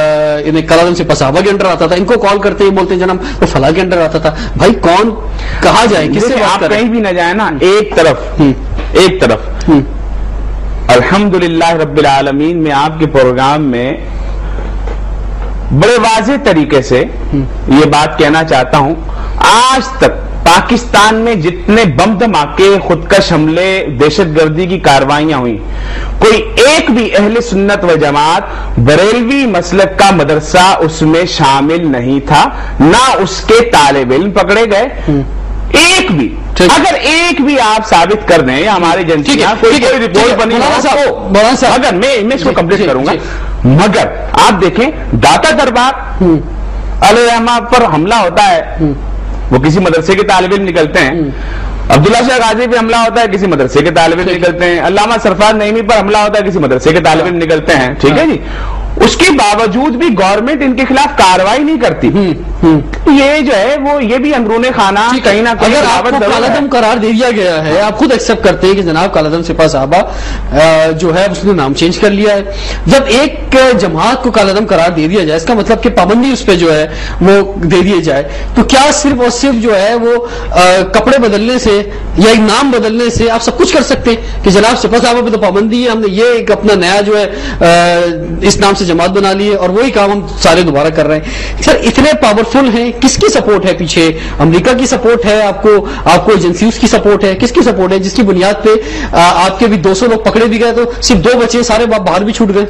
Speaker 3: کلادم سے پسابہ کے انڈر آتا تھا. ان کو کال کرتے ہیں بولتے ہیں جناب وہ فلاں کے انڈر آتا تھا. بھائی کون کہا جائے، کس سے؟ آپ کہیں بھی نہ جائیں نا، ایک طرف ایک طرف الحمدللہ رب العالمین میں آپ کے پروگرام میں بڑے واضح طریقے سے یہ بات کہنا چاہتا ہوں، آج تک پاکستان میں جتنے بم دھماکے، خودکش حملے، دہشت گردی کی کارروائیاں ہوئی، کوئی ایک بھی اہل سنت و جماعت بریلوی مسلک کا مدرسہ اس میں شامل نہیں تھا، نہ اس کے طالب علم پکڑے گئے، ایک بھی۔ اگر ایک بھی آپ ثابت کر دیں یا ہماری ایجنسیاں کوئی کوئی رپورٹ بنی ہو، اگر میں میں اس کو کمپلیٹ کروں گا، مگر آپ دیکھیں داتا دربار علیہ رحمہ پر حملہ ہوتا ہے، وہ کسی مدرسے کے طالب علم نکلتے ہیں، عبداللہ شاہ غازی پہ حملہ ہوتا ہے، کسی مدرسے کے طالب علم نکلتے ہیں، علامہ سرفراز نعیمی پر حملہ ہوتا ہے، کسی مدرسے کے طالب علم نکلتے ہیں، ٹھیک ہے جی۔ اس کے باوجود بھی گورنمنٹ ان کے خلاف کارروائی نہیں کرتی، یہ جو ہے وہ یہ بھی اندرون خانہ کہیں نہ کہیں
Speaker 1: اگر آپ کو کالعدم قرار دے دیا گیا ہے، آپ خود ایکسپٹ کرتے ہیں کہ جناب کالعدم سپاہ صحابہ جو ہے اس نے نام چینج کر لیا ہے، جب ایک جماعت کو کالعدم قرار دے دیا جائے، اس کا مطلب کہ پابندی اس پہ جو ہے وہ دے دیے جائے، تو کیا صرف اور صرف جو ہے وہ کپڑے بدلنے سے یا ایک نام بدلنے سے آپ سب کچھ کر سکتے ہیں کہ جناب سپاہ صحابہ پہ تو پابندی ہے، ہم نے یہ ایک اپنا نیا جو ہے اس نام سے جماعت بنا لی ہے اور وہی کام ہم سارے دوبارہ کر رہے ہیں؟ سر اتنے پاورفل ہیں، کس کی سپورٹ ہے پیچھے؟ امریکہ کی سپورٹ ہے آپ کو، آپ کو ایجنسیز کی سپورٹ ہے، کس کی سپورٹ ہے جس کی بنیاد پہ آپ کے بھی دو سو لوگ پکڑے بھی گئے تو صرف دو بچے سارے باہر بھی چھوٹ گئے؟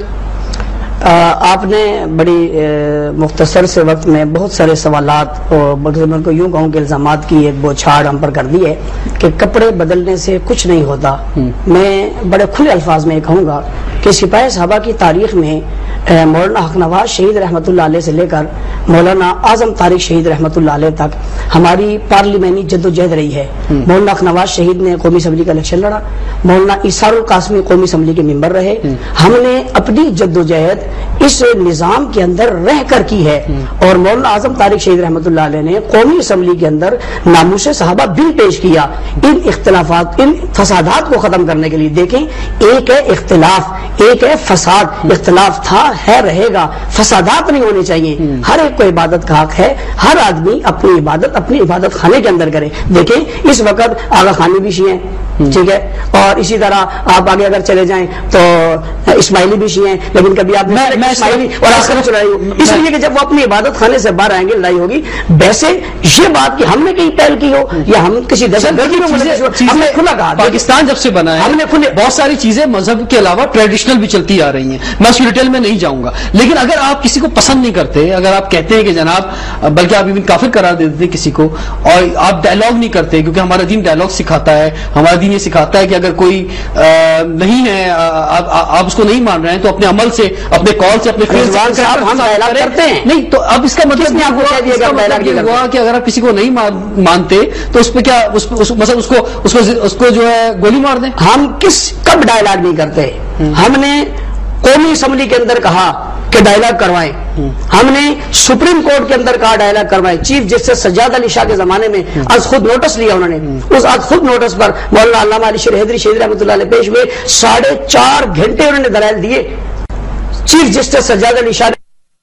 Speaker 2: آپ نے بڑی مختصر سے وقت میں بہت سارے سوالات اور میں کو یوں کہوں کہ الزامات کی ایک بوچھاڑ ہم پر کر دی ہے کہ کپڑے بدلنے سے کچھ نہیں ہوتا۔ میں بڑے کھلے الفاظ میں کہوں گا کہ سپاہی صحابہ کی تاریخ میں مولانا حق نواز شہید رحمۃ اللہ علیہ سے لے کر مولانا اعظم طارق شہید رحمۃ اللہ علیہ تک ہماری پارلیمانی جد و جہد رہی ہے۔ مولانا حق نواز شہید نے قومی اسمبلی کا الیکشن لڑا، مولانا ایثار القاسمی قومی اسمبلی کے ممبر رہے۔ ہم نے اپنی جد و جہد اس نظام کے اندر رہ کر کی ہے، اور مولانا اعظم طارق شہید رحمۃ اللہ علیہ نے قومی اسمبلی کے اندر ناموس صحابہ بل پیش کیا ان اختلافات، ان فسادات کو ختم کرنے کے لیے۔ دیکھیں، ایک ہے اختلاف، ایک ہے فساد، اختلاف تھا ہے رہے گا، فسادات نہیں ہونے چاہیے۔ ہر ایک کو عبادت کا حق ہے، ہر آدمی اپنی عبادت اپنی عبادت خانے کے اندر کرے۔ دیکھیں اس وقت آغا خانی بھی شیعہ ہیں، ٹھیک ہے، اور اسی طرح آپ آگے اگر چلے جائیں تو اسماعیلی بھی شیعہ ہیں، لیکن کبھی آپ نے اسماعیلی اور آخر چلائی ہو، اس لیے کہ جب وہ اپنی عبادت خانے سے باہر آئیں گے لڑائی ہوگی۔ ویسے یہ بات کہ ہم نے کہیں پہل کی ہو یا ہم کسی دہشت گردی میں ہم نے کھلا کہا،
Speaker 1: پاکستان جب سے بنا ہے ہم نے کھلے بہت ساری چیزیں مذہب کے علاوہ ٹریڈیشنل بھی چلتی آ رہی ہیں، میں اس ڈیٹیل میں نہیں جاؤں گا، لیکن اگر آپ کسی کو پسند نہیں کرتے، اگر آپ کہتے ہیں کہ جناب بلکہ آپ ایون کافر قرار دے دیتے کسی کو، اور آپ ڈائلاگ نہیں کرتے کیونکہ ہمارا دین ڈائلاگ سکھاتا ہے، ہمارا دین یہ سکھاتا ہے کہ اگر کوئی نہیں ہے آپ اس کو نہیں مان رہے ہیں تو اپنے عمل سے، اپنے کال سے، اپنے فیل سے ہم ڈائلاگ کرتے ہیں نہیں، تو اب اس کا مطلب یہ ہوا کہ اگر آپ کسی کو نہیں مانتے تو اس پہ کیا مثلا اس کو اس کو جو ہے گولی مار دیں؟
Speaker 2: ہم کس کب ڈائلاگ نہیں کرتے؟ ہم نے قومی اسمبلی کے اندر کہا کہ ڈائلاگ کروائیں، ہم نے سپریم کورٹ کے اندر کہا ڈائلاگ کروائیں، چیف جسٹس سجاد علی شاہ کے زمانے میں از خود نوٹس لیا انہوں نے، اس از خود نوٹس پر مولانا علامہ علی شیر حیدری شہید رحمۃ اللہ علیہ پیش ہوئے، ساڑھے چار گھنٹے انہوں نے دلائل دیے، چیف جسٹس سجاد علی شاہ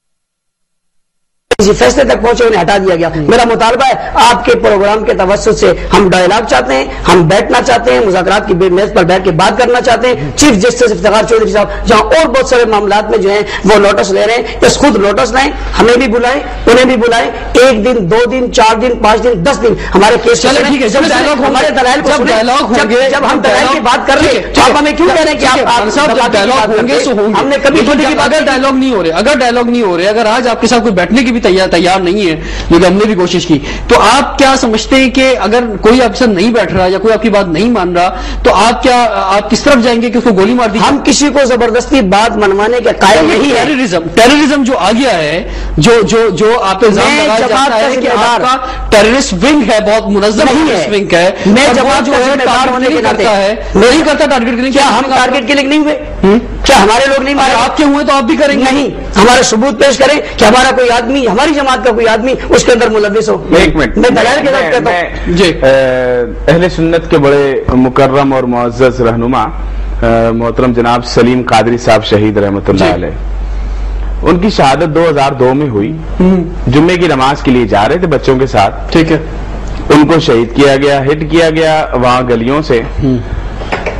Speaker 2: کسی فیصلے تک پہنچے انہیں ہٹا دیا گیا۔ میرا مطالبہ ہے آپ کے پروگرام کے توسط سے ہم ڈائلاگ چاہتے ہیں، ہم بیٹھنا چاہتے ہیں، مذاکرات کی میز پر بیٹھ کے بات کرنا چاہتے ہیں، چیف جسٹس افتخار چودھری صاحب جہاں اور بہت سارے معاملات میں جو ہیں وہ نوٹس لے رہے ہیں، اس خود نوٹس لائیں، ہمیں بھی بلائیں، انہیں بھی بلائیں، ایک دن، دو دن، چار دن، پانچ دن، دس دن ہمارے کیس ہمارے دلائل کو جب ہم دلائل کی بات کر رہے ہیں تو آپ ہمیں کیوں کہہ رہے ہیں کہ آپ ڈائلاگ ہوں گے؟ ہم نے کبھی
Speaker 1: اگر ڈائلاگ نہیں ہو رہے اگر ڈائلاگ نہیں ہو رہے اگر آج آپ کے ساتھ کوئی بیٹھنے کی بھی تیار نہیں ہے، لیکن ہم نے بھی کوشش کی، تو آپ کیا سمجھتے ہیں کہ اگر کوئی آپ کے ساتھ نہیں بیٹھ رہا یا کوئی آپ کی بات نہیں مان رہا تو آپ کیا آپ کس طرف جائیں گے کہ اس کو گولی مار دی؟
Speaker 2: ہم کسی کو زبردستی بات منوانے کے قائل نہیں ہے۔
Speaker 1: ٹیررزم ٹیررزم جو آ گیا ہے، جو جو جو آپ الزام لگایا جاتا ہے کہ آپ کا ٹیررسٹ ونگ ہے، بہت منظم ٹیررسٹ ونگ ہے،
Speaker 2: میں جواب جو ہے ٹارگیٹ ہونے کے ناطے
Speaker 1: نہیں کرتا ٹارگیٹ کے لیے،
Speaker 2: کیا ہم ٹارگیٹ کے لیے نہیں ہوئے؟ کیا ہمارے لوگ نہیں مارے؟
Speaker 1: آپ کے ہوئے تو آپ بھی کریں گے؟
Speaker 2: نہیں، ہمارے ثبوت پیش کریں کہ ہمارا کوئی آدمی، ہماری جماعت کا کوئی آدمی اس کے اندر ملوث ہو۔
Speaker 3: ایک منٹ،
Speaker 2: میں دلائل کے ساتھ کہتا ہوں
Speaker 3: جی، اہل سنت کے بڑے مکرم اور معزز رہنما محترم جناب سلیم قادری صاحب شہید رحمۃ اللہ علیہ، ان کی شہادت دو ہزار دو میں ہوئی، جمعے کی نماز کے لیے جا رہے تھے بچوں کے ساتھ، ٹھیک ہے، ان کو شہید کیا گیا، ہٹ کیا گیا وہاں گلیوں سے،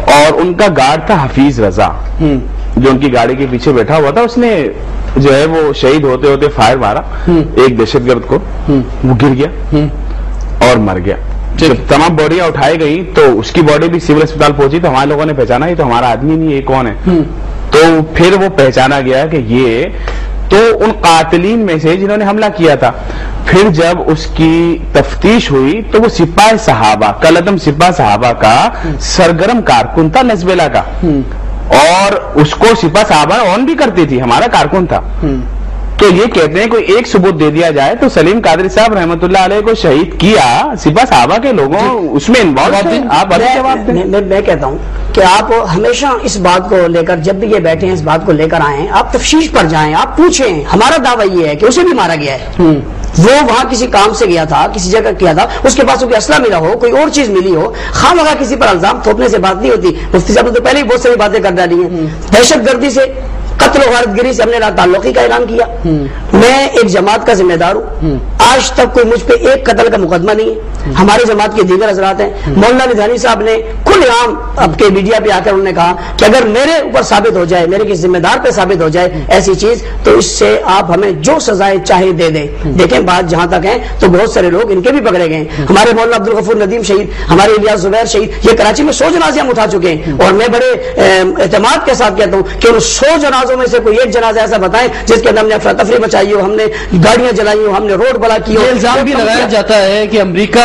Speaker 3: اور ان کا گارڈ تھا حفیظ رضا جو ان کی گاڑی کے پیچھے بیٹھا ہوا تھا. اس نے جو ہے وہ شہید ہوتے ہوتے فائر مارا ایک دہشت گرد کو, وہ گر گیا اور مر گیا. جب تمام باڈیاں اٹھائی گئی تو اس کی باڈی بھی سول اسپتال پہنچی تو ہمارے لوگوں نے پہچانا یہ تو ہمارا آدمی نہیں, یہ کون ہے. تو پھر وہ پہچانا گیا کہ یہ تو ان قاتلین میں سے جنہوں نے حملہ کیا تھا. پھر جب اس کی تفتیش ہوئی تو وہ سپاہ صحابہ کالعدم سپاہ صحابہ کا سرگرم کارکن تھا نزبیلا کا, اور اس کو سپاہ صحابہ آن بھی کرتی تھی, ہمارا کارکن تھا. تو یہ کہتے ہیں کوئی ایک ثبوت دے دیا جائے تو سلیم قادری صاحب رحمۃ اللہ علیہ کو شہید کیا سپاہ صحابہ کے لوگوں اس میں انوالو ہیں. آپ
Speaker 2: میں کہتا ہوں کہ آپ ہمیشہ اس بات کو لے کر جب بھی یہ بیٹھے ہیں اس بات کو لے کر آئیں, آپ تفتیش پر جائیں, آپ پوچھیں. ہمارا دعویٰ یہ ہے کہ اسے بھی مارا گیا ہے, وہ وہاں کسی کام سے گیا تھا, کسی جگہ کیا تھا, اس کے پاس کوئی اسلحہ ملا ہو, کوئی اور چیز ملی ہو. خواہ مخواہ کسی پر الزام تھوپنے سے بات نہیں ہوتی. مفتی صاحب نے تو پہلے ہی بہت ساری باتیں کر ڈالی ہیں. دہشت گردی سے قتل و غارت گری سے ہم نے لا تعلقی کا اعلان کیا. میں ایک جماعت کا ذمہ دار ہوں, آج تک کوئی مجھ پہ ایک قتل کا مقدمہ نہیں ہے. ہمارے جماعت کے دیگر حضرات ہیں. مولانا لدھیانی صاحب نے کھل عام اب کے میڈیا پہ آ کر انہوں نے کہا کہ اگر میرے اوپر ثابت ہو جائے, میرے کسی ذمہ دار پہ ثابت ہو جائے ایسی چیز تو اس سے آپ ہمیں جو سزائیں چاہے دے دیں. دیکھیں بات جہاں تک ہے تو بہت سارے لوگ ان کے بھی پکڑے گئے. ہمارے مولانا عبد الغفور ندیم شہید, ہمارے الیاس زبیر شہید, یہ کراچی میں سو جنازے ہم اٹھا چکے ہیں. اور میں بڑے اعتماد کے ساتھ کہتا ہوں کہ ان سو جنازوں میں سے کوئی ایک جنازہ ایسا بتائیں جس کے اندر ہم نے افراتفری مچائی ہو, ہم نے گاڑیاں جلائی ہو, ہم نے روڈ بلا کی ہو.
Speaker 1: یہ الزام بھی لگایا جاتا ہے کہ امریکہ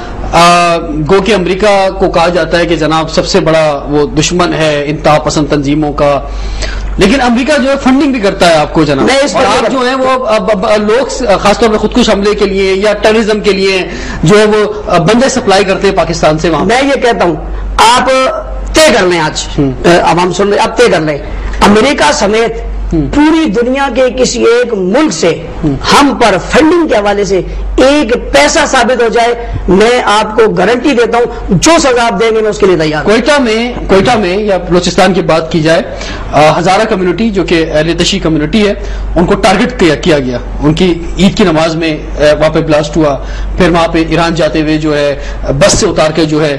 Speaker 1: گو کہ امریکہ کو کہا جاتا ہے کہ جناب سب سے بڑا وہ دشمن ہے انتہا پسند تنظیموں کا, لیکن امریکہ جو ہے فنڈنگ بھی کرتا ہے آپ کو جناب, اور آپ جو ہیں وہ لوگ خاص طور پر خودکش حملے کے لیے یا ٹیررزم کے لیے جو ہے وہ بندے سپلائی کرتے ہیں پاکستان سے وہاں.
Speaker 2: میں یہ کہتا ہوں آپ طے کر لیں, آج اب ہم سن رہے آپ طے کر لیں, امریکہ سمیت پوری دنیا کے کسی ایک ملک سے ہم پر فنڈنگ کے حوالے سے ایک پیسہ ثابت ہو جائے, میں آپ کو گارنٹی دیتا ہوں جو سزا آپ دیں گے میں اس کے لیے تیار.
Speaker 1: کوئٹہ میں کوئٹہ میں یا بلوچستان کی بات کی جائے, ہزارہ کمیونٹی جو کہ اہل دشی کمیونٹی ہے ان کو ٹارگٹ کیا گیا. ان کی عید کی نماز میں وہاں پہ بلاسٹ ہوا, پھر وہاں پہ ایران جاتے ہوئے جو ہے بس سے اتار کے جو ہے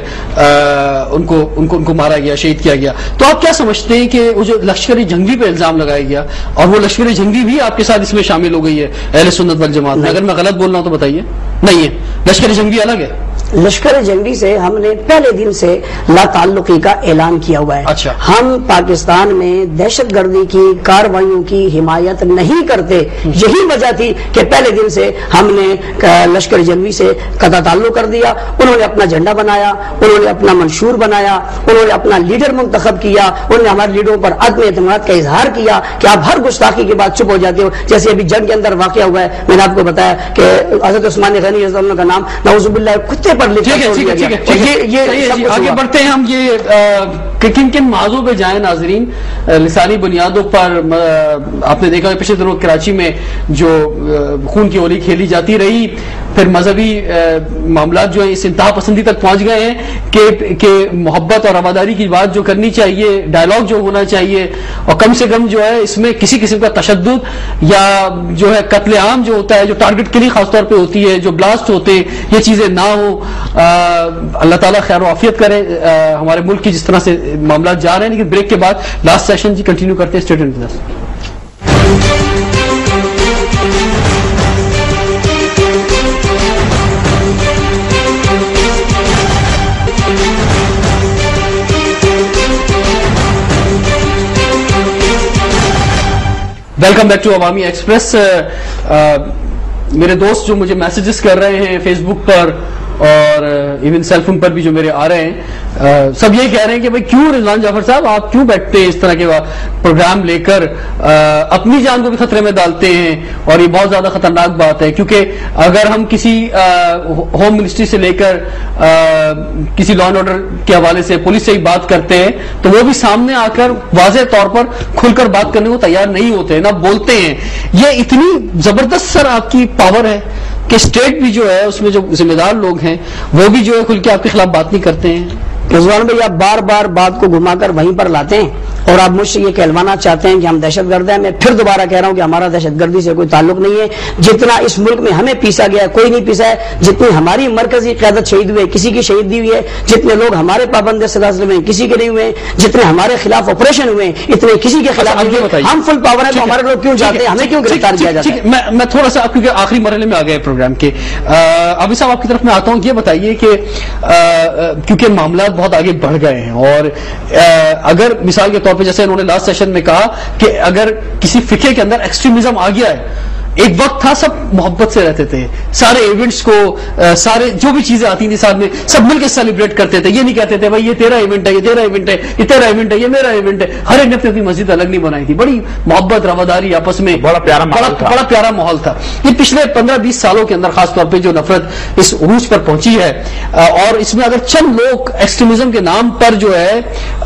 Speaker 1: ان کو ان کو ان کو مارا گیا, شہید کیا گیا. تو آپ کیا سمجھتے ہیں کہ وہ جو لشکری جنگی پہ الزام لگایا گیا اور وہ لشکری جنگی بھی آپ کے ساتھ اس میں شامل ہو گئی ہے اہل سنت والجماعت میں, اگر میں غلط بول رہا ہوں تو بتائیے. نہیں ہے, لشکری جنگی الگ ہے.
Speaker 2: لشکر جنگی سے ہم نے پہلے دن سے لا تعلقی کا اعلان کیا ہوا ہے.
Speaker 1: اچھا.
Speaker 2: ہم پاکستان میں دہشت گردی کی کارروائیوں کی حمایت نہیں کرتے. یہی وجہ تھی کہ پہلے دن سے ہم نے لشکر جنگی سے قطع تعلق کر دیا. انہوں نے اپنا جھنڈا بنایا, انہوں نے اپنا منشور بنایا, انہوں نے اپنا لیڈر منتخب کیا, انہوں نے ہمارے لیڈروں پر عدم اعتماد کا اظہار کیا کہ آپ ہر گستاخی کے بعد چپ ہو جاتے ہو. جیسے ابھی جنگ کے اندر واقعہ ہوا ہے, میں نے آپ کو بتایا کہ حضرت عثمان غنی رضی اللہ عنہ کا نام نعوذ باللہ کتے پر لکھا چھوڑ دیا گیا.
Speaker 1: آگے بڑھتے ہیں ہم. یہ کن کن موضوع پہ جائیں ناظرین؟ لسانی بنیادوں پر آپ نے دیکھا کہ پچھلے دنوں کراچی میں جو خون کی ہولی کھیلی جاتی رہی, پھر مذہبی معاملات جو ہیں اس انتہا پسندی تک پہنچ گئے ہیں کہ کہ محبت اور رواداری کی بات جو کرنی چاہیے, ڈائلاگ جو ہونا چاہیے, اور کم سے کم جو ہے اس میں کسی قسم کا تشدد یا جو ہے قتل عام جو ہوتا ہے, جو ٹارگٹ کے لیے خاص طور پہ ہوتی ہے, جو بلاسٹ ہوتے ہیں, یہ چیزیں نہ ہوں. اللہ تعالیٰ خیر و عافیت کرے ہمارے ملک کی جس طرح سے معاملات جا رہے ہیں. لیکن بریک کے بعد لاسٹ سیشن جی کنٹینیو کرتے ہیں. State international welcome back to Awami Express. میرے دوست جو مجھے میسیجز کر رہے ہیں فیس بک پر اور ایون سیل فون پر بھی جو میرے آ رہے ہیں, سب یہ کہہ رہے ہیں کہ بھائی کیوں رضوان جعفر صاحب آپ کیوں بیٹھتے ہیں اس طرح کے پروگرام لے کر, اپنی جان کو بھی خطرے میں ڈالتے ہیں, اور یہ بہت زیادہ خطرناک بات ہے. کیونکہ اگر ہم کسی ہوم منسٹری سے لے کر کسی لا اینڈ آرڈر کے حوالے سے پولیس سے ہی بات کرتے ہیں تو وہ بھی سامنے آ کر واضح طور پر کھل کر بات کرنے کو تیار نہیں ہوتے, نہ بولتے ہیں. یہ اتنی زبردست سر آپ کی پاور ہے کہ اسٹیٹ بھی جو ہے اس میں جو ذمہ دار لوگ ہیں وہ بھی جو ہے کھل کے آپ کے خلاف بات نہیں کرتے ہیں.
Speaker 2: رضوان بھائی آپ بار بار بات کو گھما کر وہیں پر لاتے ہیں. اور آپ مجھ سے یہ کہلوانا چاہتے ہیں کہ ہم دہشت گرد ہیں، میں پھر دوبارہ کہہ رہا ہوں کہ ہمارا دہشت گردی سے کوئی تعلق نہیں ہے. جتنا اس ملک میں ہمیں پیسا گیا کوئی نہیں پیسا ہے. جتنی ہماری مرکزی قیادت شہید ہوئے کسی کی شہیدی ہوئی ہے، جتنے لوگ ہمارے پابند سلاسل میں کسی کے نہیں ہوئے، جتنے ہمارے خلاف آپریشن ہوئے اتنے کسی کے خلاف نہیں ہوئے. ہم فل پاور ہے تو ہمارے لوگ کیوں چاہتے ہیں، ہمیں کیوں گرفتار کیا جاتا ہے؟
Speaker 1: میں تھوڑا سا کیونکہ آخری مرحلے میں آ گئے پروگرام کے، ابھی صاحب آپ کی طرف میں آتا ہوں. یہ بتائیے کہ کیونکہ معاملات بہت آگے بڑھ گئے ہیں، اور اگر مثال کے طور پہ جیسے انہوں نے لاسٹ سیشن میں کہا کہ اگر کسی فقہ کے اندر ایکسٹریمزم آ گیا ہے، ایک وقت تھا سب محبت سے رہتے تھے، سارے ایونٹس کو سارے جو بھی چیزیں آتی تھیں ساتھ میں سب مل کے سیلیبریٹ کرتے تھے. یہ نہیں کہتے تھے بھائی یہ تیرا ایونٹ ہے، یہ تیرا ایونٹ ہے، یہ تیرا ایونٹ ہے، یہ میرا ایونٹ ہے. ہر ایک نے اپنی مسجد الگ نہیں بنائی تھی. بڑی محبت رواداری آپس میں،
Speaker 3: بڑا پیارا
Speaker 1: بڑا, بڑا پیارا ماحول تھا. یہ پچھلے پندرہ بیس سالوں کے اندر خاص طور پہ جو نفرت اس عروج پر پہنچی ہے، اور اس میں اگر چند لوگ ایکسٹریمزم کے نام پر جو ہے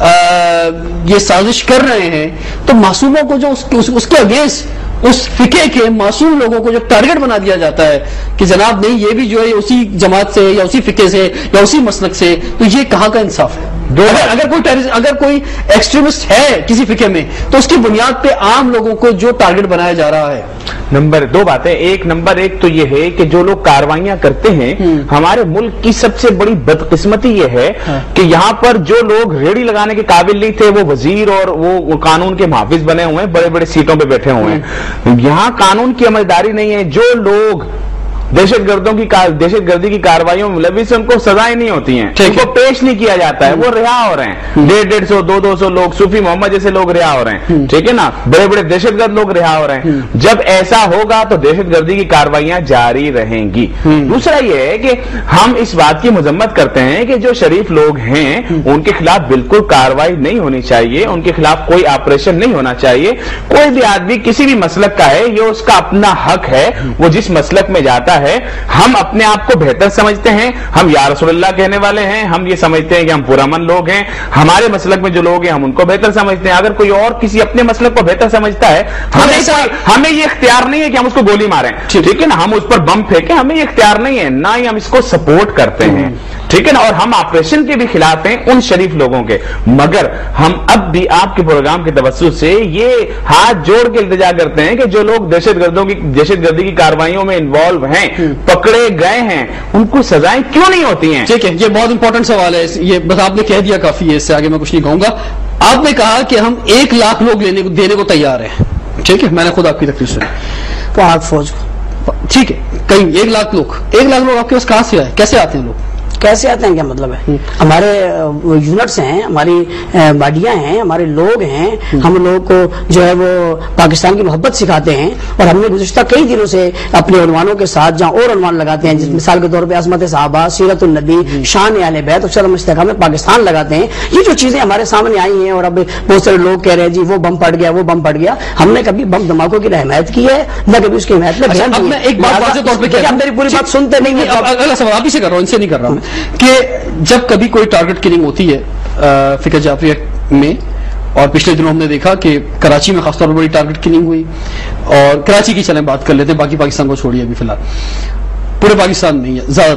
Speaker 1: یہ سازش کر رہے ہیں، تو معصوموں کو جو اس کے اگینسٹ اس فقہ کے معصوم لوگوں کو جو ٹارگٹ بنا دیا جاتا ہے کہ جناب نہیں یہ بھی جو ہے اسی جماعت سے یا اسی فقہ سے یا اسی مسلک سے، تو یہ کہاں کا انصاف ہے؟ اگر, اگر کوئی اگر کوئی ایکسٹریمسٹ ہے کسی فقہ میں تو اس کی بنیاد پہ عام لوگوں کو جو ٹارگٹ بنایا جا رہا ہے.
Speaker 3: نمبر دو باتیں. ایک نمبر ایک تو یہ ہے کہ جو لوگ کاروائیاں کرتے ہیں، ہمارے ملک کی سب سے بڑی بدقسمتی یہ ہے کہ یہاں پر جو لوگ ریڑھی لگانے کے قابل نہیں تھے وہ وزیر اور وہ قانون کے محافظ بنے ہوئے ہیں، بڑے بڑے سیٹوں پہ بیٹھے ہوئے ہیں. یہاں قانون کی عملداری نہیں ہے. جو لوگ دہشت گردوں کی دہشت گردی کی کارروائیوں میں ملوث ہیں ان کو سزائیں نہیں ہوتی ہیں، ان کو پیش نہیں کیا جاتا ہے، وہ رہا ہو رہے ہیں. ڈیڑھ ڈیڑھ سو دو دو سو لوگ، صوفی محمد جیسے لوگ رہا ہو رہے ہیں، ٹھیک ہے نا، بڑے بڑے دہشت گرد لوگ رہا ہو رہے ہیں. جب ایسا ہوگا تو دہشت گردی کی کارروائیاں جاری رہیں گی. دوسرا یہ ہے کہ ہم اس بات کی مذمت کرتے ہیں کہ جو شریف لوگ ہیں ان کے خلاف بالکل کارروائی نہیں ہونی چاہیے، ان کے خلاف کوئی آپریشن نہیں ہونا چاہیے. کوئی بھی آدمی کسی بھی مسلک کا ہے، یہ اس کا اپنا حق ہے، وہ جس مسلک میں جاتا ہے. ہم اپنے آپ کو بہتر سمجھتے ہیں، ہم یا رسول اللہ کہنے والے ہیں، ہم یہ سمجھتے ہیں کہ ہم پرامن لوگ ہیں. ہمارے مسلک میں جو لوگ ہیں ہم ان کو بہتر سمجھتے ہیں. اگر کوئی اور کسی اپنے مسلک کو بہتر سمجھتا ہے، ہمیں ہمیں یہ اختیار نہیں ہے کہ ہم اس کو گولی ماریں، ٹھیک ہے نا، ہم اس پر بم پھینکیں، ہمیں یہ اختیار نہیں ہے، نہ ہی ہم اس کو سپورٹ کرتے ہیں، ٹھیک ہے نا. اور ہم آپریشن کے بھی خلاف ہیں ان شریف لوگوں کے. مگر ہم اب بھی آپ کے پروگرام کے توسط سے یہ ہاتھ جوڑ کے التجا کرتے ہیں کہ جو لوگ دہشت گردوں کی دہشت گردی کی کارروائیوں میں انوالو ہیں، پکڑے گئے ہیں، ان کو سزائیں کیوں نہیں ہوتی ہیں؟
Speaker 1: ٹھیک ہے، یہ بہت امپورٹنٹ سوال ہے. یہ بس آپ نے کہہ دیا کافی ہے، اس سے آگے میں کچھ نہیں کہوں گا. آپ نے کہا کہ ہم ایک لاکھ لوگ لینے کو دینے کو تیار ہیں، ٹھیک ہے، میں نے خود آپ کی تقریر سنی.
Speaker 2: پاک فوج کو،
Speaker 1: ٹھیک ہے، کہیں ایک لاکھ لوگ ایک لاکھ لوگ آپ کے پاس کہاں سے آئے؟ کیسے آتے ہیں لوگ؟
Speaker 2: کیسے آتے ہیں؟ کیا مطلب ہے؟ ہمارے یونٹس ہیں، ہماری باڈیاں ہیں، ہمارے لوگ ہیں. ہم لوگوں کو جو ہے وہ پاکستان کی محبت سکھاتے ہیں، اور ہم نے گزشتہ کئی دنوں سے اپنے عنوانوں کے ساتھ جہاں اور عنوان لگاتے ہیں، جس مثال کے طور پہ عظمت صحابہ، سیرت النبی، شان اہل بیت اور شرم استحکام پاکستان لگاتے ہیں. یہ جو چیزیں ہمارے سامنے آئی ہیں، اور اب بہت سارے لوگ کہہ رہے ہیں جی وہ بم پڑ گیا، وہ بم پڑ گیا. ہم نے کبھی بم دھماکوں کی حمایت کی ہے نہ کبھی اس کی حمایت میں.
Speaker 1: ایک بات واضح طور پہ
Speaker 2: آپ میری پوری بات سنتے نہیں.
Speaker 1: اگلا سوال آپ ہی سے کر رہا ہوں، ان سے نہیں کر رہا ہوں کہ جب کبھی کوئی ٹارگٹ کلنگ ہوتی ہے فقہ جعفریہ میں، اور پچھلے دنوں ہم نے دیکھا کہ کراچی میں خاص طور پر بڑی ٹارگٹ کلنگ ہوئی، اور کراچی کی چلیں بات کر لیتے ہیں، باقی پاکستان کو چھوڑیے ابھی فی الحال، پورے پاکستان میں ہی زیادہ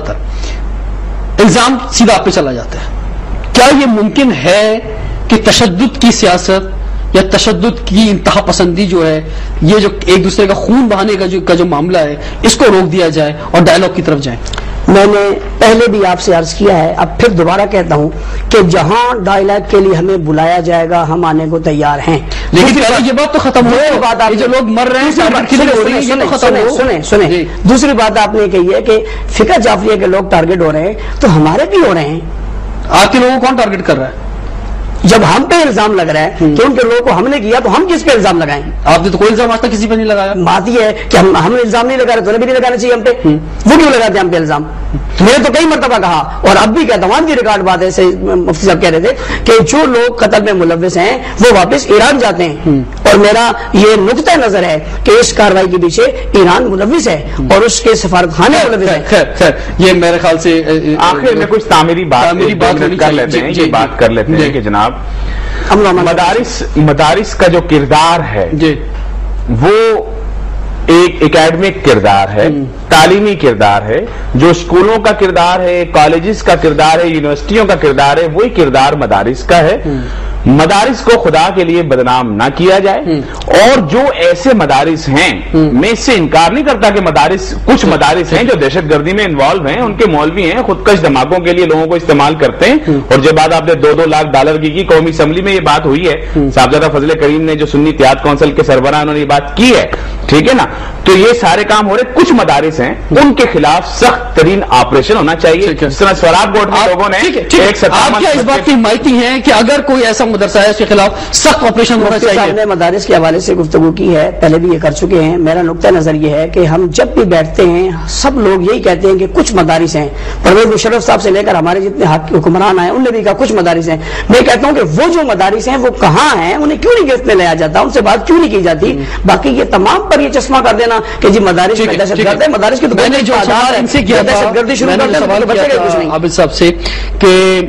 Speaker 1: تر الزام سیدھا آپ پہ چلا جاتا ہے. کیا یہ ممکن ہے کہ تشدد کی سیاست یا تشدد کی انتہا پسندی جو ہے، یہ جو ایک دوسرے کا خون بہانے کا جو کا جو معاملہ ہے، اس کو روک دیا جائے اور ڈائلاگ کی طرف جائیں؟
Speaker 2: میں نے پہلے بھی آپ سے عرض کیا ہے، اب پھر دوبارہ کہتا ہوں کہ جہاں ڈائلاگ کے لیے ہمیں بلایا جائے گا ہم آنے کو تیار ہیں.
Speaker 1: لیکن یہ بات تو ختم ہو گئی، جو لوگ مر رہے ہیں،
Speaker 2: سنیں سنیں دوسری بات آپ نے کہی ہے کہ فقہ جعفریہ کے لوگ ٹارگٹ ہو رہے ہیں، تو ہمارے بھی ہو رہے ہیں.
Speaker 1: آپ کے لوگوں کو کون ٹارگٹ کر رہا ہے؟
Speaker 2: جب ہم پہ الزام لگ رہا ہے کہ ان کے لوگوں کو ہم نے کیا، تو ہم کس پہ الزام لگائیں؟
Speaker 1: آپ نے تو کوئی الزام آج تک کسی پہ نہیں لگایا.
Speaker 2: بات یہ ہے کہ ہم ہم الزام نہیں لگا رہے، تو انہیں بھی نہیں لگانا چاہیے ہم پہ. وہ کیوں لگاتے ہیں ہم پہ الزام؟ میں نے تو کئی مرتبہ کہا، اور اب بھی کہتا ہوں، آن کی ریکارڈ بات ہے، مفتی صاحب کہہ رہے تھے کہ جو لوگ قتل میں ملوث ہیں وہ واپس ایران جاتے ہیں، اور میرا یہ نقطہ نظر ہے کہ اس کارروائی کے پیچھے ایران ملوث ہے اور اس کے سفارت خانے ملوث ہیں.
Speaker 1: خیر خیر یہ میرے خیال سے
Speaker 3: آخر میں کچھ تعمیری بات کر لیتے ہیں یہ بات کر لیتے ہیں کہ جناب مدارس مدارس کا جو کردار ہے وہ ایک اکیڈمک کردار ہے، تعلیمی کردار ہے. جو اسکولوں کا کردار ہے، کالجز کا کردار ہے، یونیورسٹیوں کا کردار ہے، وہی کردار مدارس کا ہے. مدارس کو خدا کے لیے بدنام نہ کیا جائے، اور جو ایسے مدارس ہیں، میں اس سے انکار نہیں کرتا کہ مدارس کچھ مدارس ہیں جو دہشت گردی میں انوالو ہیں، ان کے مولوی ہیں خودکش دھماکوں کے لیے لوگوں کو استعمال کرتے ہیں، اور جب بات آپ نے دو دو لاکھ ڈالر کی کی قومی اسمبلی میں یہ بات ہوئی ہے، صاحبزادہ فضل کریم نے جو سنی اتحاد کونسل کے سربراہ انہوں نے یہ بات کی ہے، ٹھیک ہے نا، تو یہ سارے کام ہو رہے، کچھ مدارس ہیں ان کے خلاف سخت ترین آپریشن ہونا چاہیے، جس طرح سوراب گوٹ میں لوگوں نے
Speaker 1: آپ کیا اس بات کی حمایتی ہیں کہ اگر کوئی ایسا مدرسہ ہے اس کے خلاف سخت آپریشن ہونا چاہیے؟
Speaker 2: ہم نے مدارس کے حوالے سے گفتگو کی ہے، پہلے بھی یہ کر چکے ہیں، میرا نقطہ نظر یہ ہے کہ ہم جب بھی بیٹھتے ہیں سب لوگ یہی کہتے ہیں کہ کچھ مدارس ہیں، پرویز مشرف صاحب سے لے کر ہمارے جتنے حکمران آئے انہوں نے بھی کہا کچھ مدارس ہیں، میں کہتا ہوں کہ وہ جو مدارس ہیں وہ کہاں ہیں، انہیں کیوں نہیں گرفت میں لیا جاتا، ان سے بات کیوں نہیں کی جاتی؟ باقی یہ تمام پر یہ چشمہ کر دینا کہ جی مدارس میں دہشت گرد ہے، مدارس کی تو
Speaker 1: میں نے جو سوال ان سے کیا تھا،
Speaker 2: دہشت گردی شروع کر دیں
Speaker 1: عابد صاحب سے کہ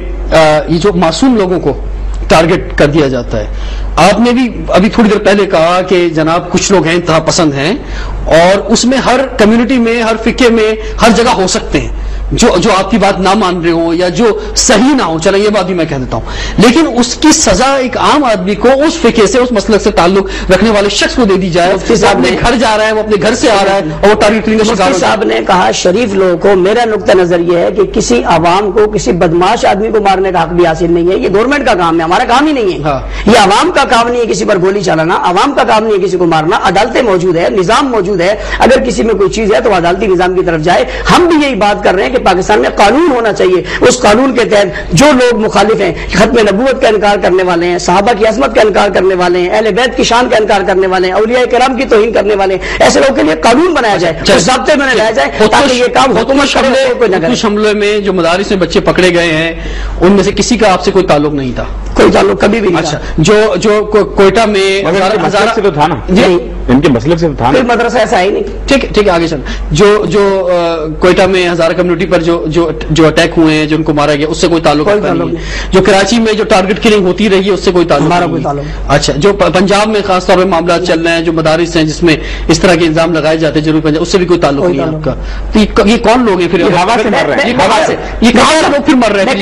Speaker 1: یہ جو معصوم لوگوں کو ٹارگٹ کر دیا جاتا ہے، آپ نے بھی ابھی تھوڑی دیر پہلے کہا کہ جناب کچھ لوگ ہیں انتہا پسند ہیں اور اس میں ہر کمیونٹی میں، ہر فقہ میں، ہر جگہ ہو سکتے ہیں جو جو آپ کی بات نہ مان رہے ہوں یا جو صحیح نہ ہو، چلیں یہ بات بھی میں کہہ دیتا ہوں، لیکن اس کی سزا ایک عام آدمی کو اس فقہ سے، اس مسلک سے تعلق رکھنے والے شخص کو دے دی جائے،
Speaker 2: مفتی صاحب
Speaker 1: اپنے گھر جا رہا ہے، وہ اپنے گھر سے آ رہا ہے اور وہ ٹارگٹ کرنے کا شکار
Speaker 2: مفتی صاحب نے کہا شریف لوگوں کو، میرا نقطہ نظر یہ ہے کہ کسی عوام کو، کسی بدماش آدمی کو مارنے کا حق بھی حاصل نہیں ہے، یہ گورنمنٹ کا کام ہے، ہمارا کام ہی نہیں ہے، یہ عوام کا کام نہیں ہے کسی پر گولی چلانا، عوام کا کام نہیں ہے کسی کو مارنا، عدالتیں موجود ہے، نظام موجود ہے، اگر کسی میں کوئی چیز ہے تو عدالتی نظام کی طرف جائے۔ ہم بھی یہی بات کر رہے ہیں کہ پاکستان میں قانون ہونا چاہیے، اس قانون کے تحت جو لوگ مخالف ہیں، ختم نبوت کا انکار کرنے والے ہیں، صحابہ کی عظمت کا انکار کرنے والے ہیں، اہل بیت کی شان کا انکار کرنے والے ہیں، اولیاء کرام کی توہین کرنے والے ہیں، ایسے لوگوں کے لیے قانون بنایا جائے، اس ضابطے میں لایا جائے تاکہ یہ کام
Speaker 1: ہوتوش حملے میں جو مدارس میں بچے پکڑے گئے ہیں ان میں سے کسی کا آپ سے کوئی تعلق نہیں تھا؟
Speaker 2: کوئی تعلق کبھی بھی نہیں۔
Speaker 1: اچھا، جو جو کوئٹہ میں
Speaker 3: مسلک سے تو تھا نا، ان کے مسلک سے تو تھا نا،
Speaker 2: کوئی مدرسہ ایسا ہی نہیں۔
Speaker 1: ٹھیک ہے ٹھیک ہے آگے چل، جو جو کوئٹہ میں ہزارہ کمیونٹی پر جو جو جو اٹیک ہوئے ہیں، جو ان کو مارا گیا، اس سے کوئی تعلق نہیں ہے۔ جو کراچی میں جو ٹارگٹ کلنگ ہوتی رہی ہے اس سے کوئی تعلق نہیں۔ اچھا، جو پنجاب میں خاص طور پہ معاملات چل رہے ہیں، جو مدارس ہیں جس میں اس طرح کے الزام لگائے جاتے ہیں ضرور پنجاب، اس سے بھی کوئی تعلق نہیں ہے آپ کا۔ تو یہ کون لوگ ہیں پھر؟
Speaker 3: ہوا سے مر رہے ہیں،
Speaker 1: یہ کہاں سے لوگ پھر مر رہے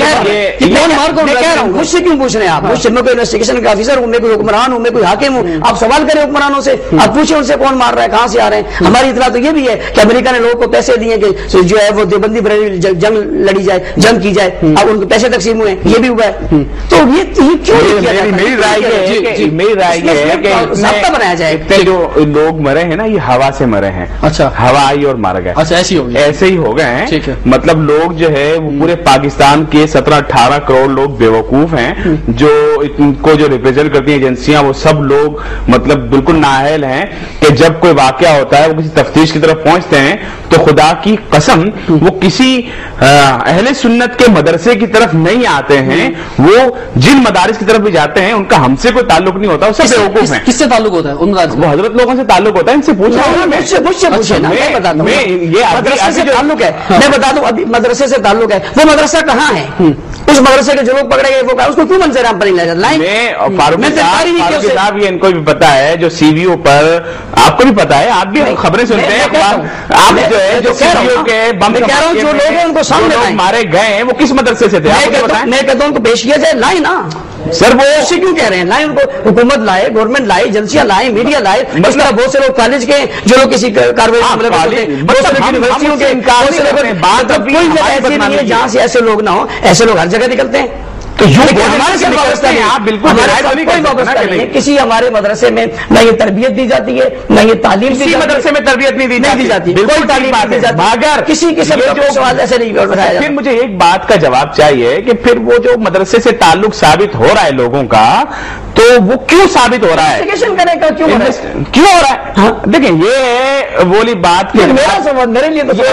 Speaker 1: ہیں؟
Speaker 2: مجھ سے کیوں پوچھ رہے ہیں آپ؟ مجھ سے، میں کوئی انویسٹیگیشن کا آفیسر ہوں، میں کوئی حکمران ہوں، میں کوئی حاکم ہوں، آپ سوال کریں حکمرانوں سے، آپ پوچھیں ان سے کون مار رہا ہے، کہاں سے آ رہے ہیں۔ ہماری اطلاع تو یہ بھی ہے کہ امریکہ نے لوگوں کو پیسے دیے کہ جو ہے وہ دیوبندی بریلوی جنگ لڑی جائے، جنگ کی جائے، اب ان کو پیسے تقسیم ہوئے، یہ بھی ہوا ہے۔ تو یہ کیوں
Speaker 3: میری رائے یہ ہے کہ میری رائے یہ ہے کہ
Speaker 2: ضابطہ بنایا جائے کہ
Speaker 3: جو لوگ مرے ہیں نا یہ ہوا سے مرے ہیں۔
Speaker 1: اچھا،
Speaker 3: ہوا آئی اور مار گئے۔
Speaker 1: اچھا، ایسے ہی ہو گئے،
Speaker 3: ایسے ہی ہو گئے ہیں۔ مطلب لوگ جو ہے وہ پورے پاکستان کے سترہ اٹھارہ کروڑ لوگ بیوقوف ہیں، جو ان کو جو ریپرزینٹ کرتی ہیں ایجنسیاں، وہ سب لوگ مطلب بالکل نااہل ہیں کہ جب کوئی واقعہ ہوتا ہے وہ کسی تفتیش کی طرف پہنچتے ہیں تو خدا کی قسم وہ کسی اہل سنت کے مدرسے کی طرف نہیں آتے ہیں، وہ جن مدارس کی طرف بھی جاتے ہیں ان کا ہم سے کوئی تعلق نہیں ہوتا، وہ سب بیوقوف ہیں۔
Speaker 1: کس سے تعلق ہوتا ہے؟ ان
Speaker 3: وہ حضرت لوگوں سے تعلق ہوتا ہے، ان سے پوچھنا ہوگا۔
Speaker 2: مجھ سے مجھ سے پوچھیں نا، میں بتا دوں، یہ مدرسے سے تعلق ہے، میں بتا دوں ابھی مدرسے سے تعلق ہے، وہ مدرسہ کہاں ہے؟ اس مدرسے کے جو لوگ پکڑے گئے وہ اس کو کیوں منظر عام پر نہیں لایا جاتا؟
Speaker 3: میں فاروق صاحب یہ ان کو بھی پتا ہے، جو سی وی او پر آپ کو بھی پتا ہے، آپ بھی خبریں سنتے ہیں، آپ جو ہے جو سی وی او کے بم
Speaker 2: جو لوگ ہیں ان کو سامنے
Speaker 3: مارے گئے ہیں وہ کس مدرسے سے تھے؟
Speaker 2: میں کہتا ہوں ان کو پیش کیا جائے، لائے نا سر، وہ ایسے کیوں کہہ رہے ہیں؟ لائے ان کو، حکومت لائے، گورنمنٹ لائے، ایجنسیاں لائے، میڈیا لائے، اس طرح بہت سے لوگ کالج کے جو لوگ کسی کاروائی یونیورسٹیوں کے کوئی جگہ ایسی نہیں ہے جہاں سے ایسے لوگ نہ ہوں، ایسے لوگ ہر جگہ نکلتے ہیں۔ تو ہمارے سے وابستہ نہیں، آپ بالکل کوئی وابستہ نہیں ہے کسی ہمارے مدرسے میں، نہ یہ تربیت دی جاتی ہے، نہ یہ تعلیم دی جاتی،
Speaker 3: مدرسے میں تربیت نہیں دی جاتی،
Speaker 2: کوئی تعلیم نہیں دی جاتی، مگر کسی قسم کا سوال ایسے نہیں بتایا جاتا۔
Speaker 3: پھر مجھے ایک بات کا جواب چاہیے کہ پھر وہ جو مدرسے سے تعلق ثابت ہو رہا ہے لوگوں کا، تو وہ کیوں ثابت ہو رہا ہے؟
Speaker 2: کرنے کا کیوں
Speaker 3: کیوں ہو رہا ہے؟ دیکھیں یہ بولی بات،
Speaker 2: میرا سوال میرے لیے تو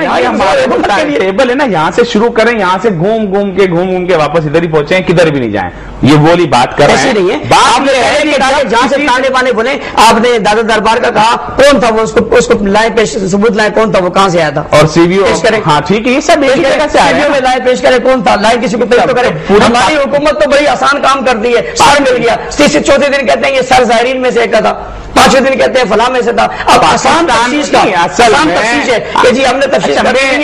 Speaker 3: ٹیبل ہے نا، یہاں سے شروع کریں، یہاں سے گھوم گھوم کے گھوم گھوم کے واپس ادھر ہی پہنچے، کدھر بھی نہیں جائیں، یہ بولی بات کر رہے ہیں۔
Speaker 2: جہاں سے تانے بانے بولے، آپ نے دادا دربار کا کہا، کون تھا وہ؟ اس کو لائے پیش ثبوت لائے، کون تھا وہ، کہاں سے آیا تھا؟
Speaker 3: اور سی وی او کرے، ہاں ٹھیک ہے، یہ سب
Speaker 2: میں لائے پیش کرے، کون تھا لائے، کسی کو پیش تو کرے۔ ہماری حکومت تو بڑی آسان کام کر دی ہے، سر مل گیا، چوتھے دن کہتے ہیں یہ سر ظاہرین میں سے ایک کا تھا، پانچویں دن کہتے ہیں فلاں میں سے تھا. اب آسان تفصیل کا آسان تفصیل ہے کہ جی ہم نے تفصیل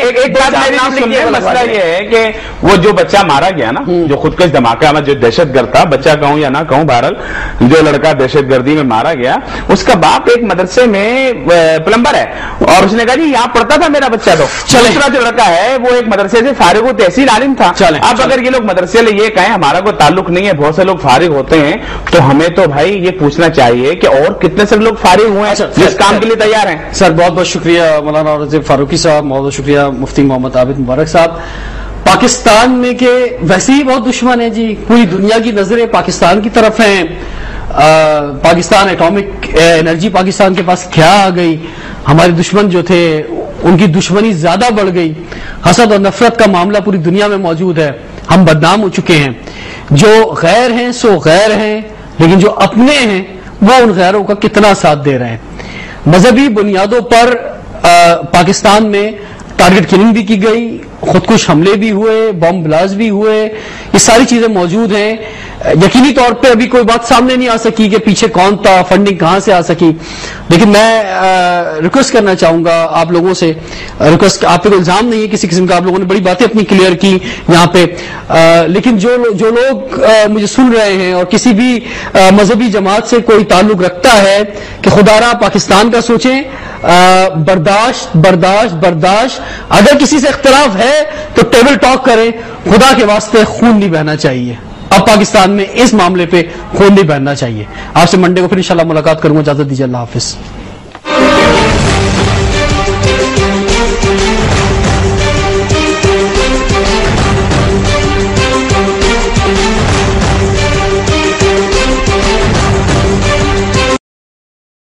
Speaker 3: مسئلہ یہ ہے کہ وہ جو بچہ مارا گیا نا, جو خودکش دھماکہ میں جو دہشت گرد تھا, بچہ کہوں یا نہ کہوں, بہرحال جو لڑکا دہشت گردی میں مارا گیا, اس کا باپ ایک مدرسے میں پلمبر ہے, اور اس نے کہا جی یہاں پڑھتا تھا میرا بچہ. تو دوسرا جو لڑکا ہے وہ ایک مدرسے سے فارغ و تحصیل عالم تھا. اب اگر یہ لوگ مدرسے لے یہ کہیں ہمارا کوئی تعلق نہیں ہے, بہت سے لوگ فارغ ہوتے ہیں, تو ہمیں تو بھائی یہ پوچھنا چاہیے کہ اور کتنے سے لوگ فارغ ہوئے ہیں اس کام کے لیے تیار ہیں.
Speaker 1: سر بہت بہت شکریہ مولانا اورنگزیب فاروقی صاحب, بہت بہت شکریہ مفتی محمد عابد مبارک صاحب. پاکستان میں کہ ویسے ہی بہت دشمن ہے جی, پوری دنیا کی نظریں پاکستان کی طرف ہیں. پاکستان ایٹامک انرجی پاکستان کے پاس کیا آ گئی, ہمارے دشمن جو تھے ان کی دشمنی زیادہ بڑھ گئی, حسد اور نفرت کا معاملہ پوری دنیا میں موجود ہے, ہم بدنام ہو چکے ہیں. جو غیر ہیں سو غیر ہیں, لیکن جو اپنے ہیں وہ ان غیروں کا کتنا ساتھ دے رہے ہیں. مذہبی بنیادوں پر پاکستان میں ٹارگٹ کلنگ بھی کی گئی, خودکش حملے بھی ہوئے, بم بلاس بھی ہوئے, یہ ساری چیزیں موجود ہیں. یقینی طور پہ ابھی کوئی بات سامنے نہیں آ سکی کہ پیچھے کون تھا, فنڈنگ کہاں سے آ سکی, لیکن میں ریکویسٹ کرنا چاہوں گا آپ لوگوں سے, ریکویسٹ آپ پہ کوئی الزام نہیں ہے کسی قسم کا, آپ لوگوں نے بڑی باتیں اپنی کلیئر کی یہاں پہ, لیکن جو جو لوگ مجھے سن رہے ہیں اور کسی بھی مذہبی جماعت سے کوئی تعلق رکھتا ہے کہ خدا را پاکستان کا سوچیں, برداشت برداشت برداشت. اگر کسی سے اختلاف ہے تو ٹیبل ٹاک کریں, خدا کے واسطے خون نہیں بہنا چاہیے. اب پاکستان میں اس معاملے پہ خون نہیں بہنا چاہیے. آپ سے منڈے کو پھر انشاءاللہ ملاقات کروں گا, اجازت دیجیے, اللہ حافظ.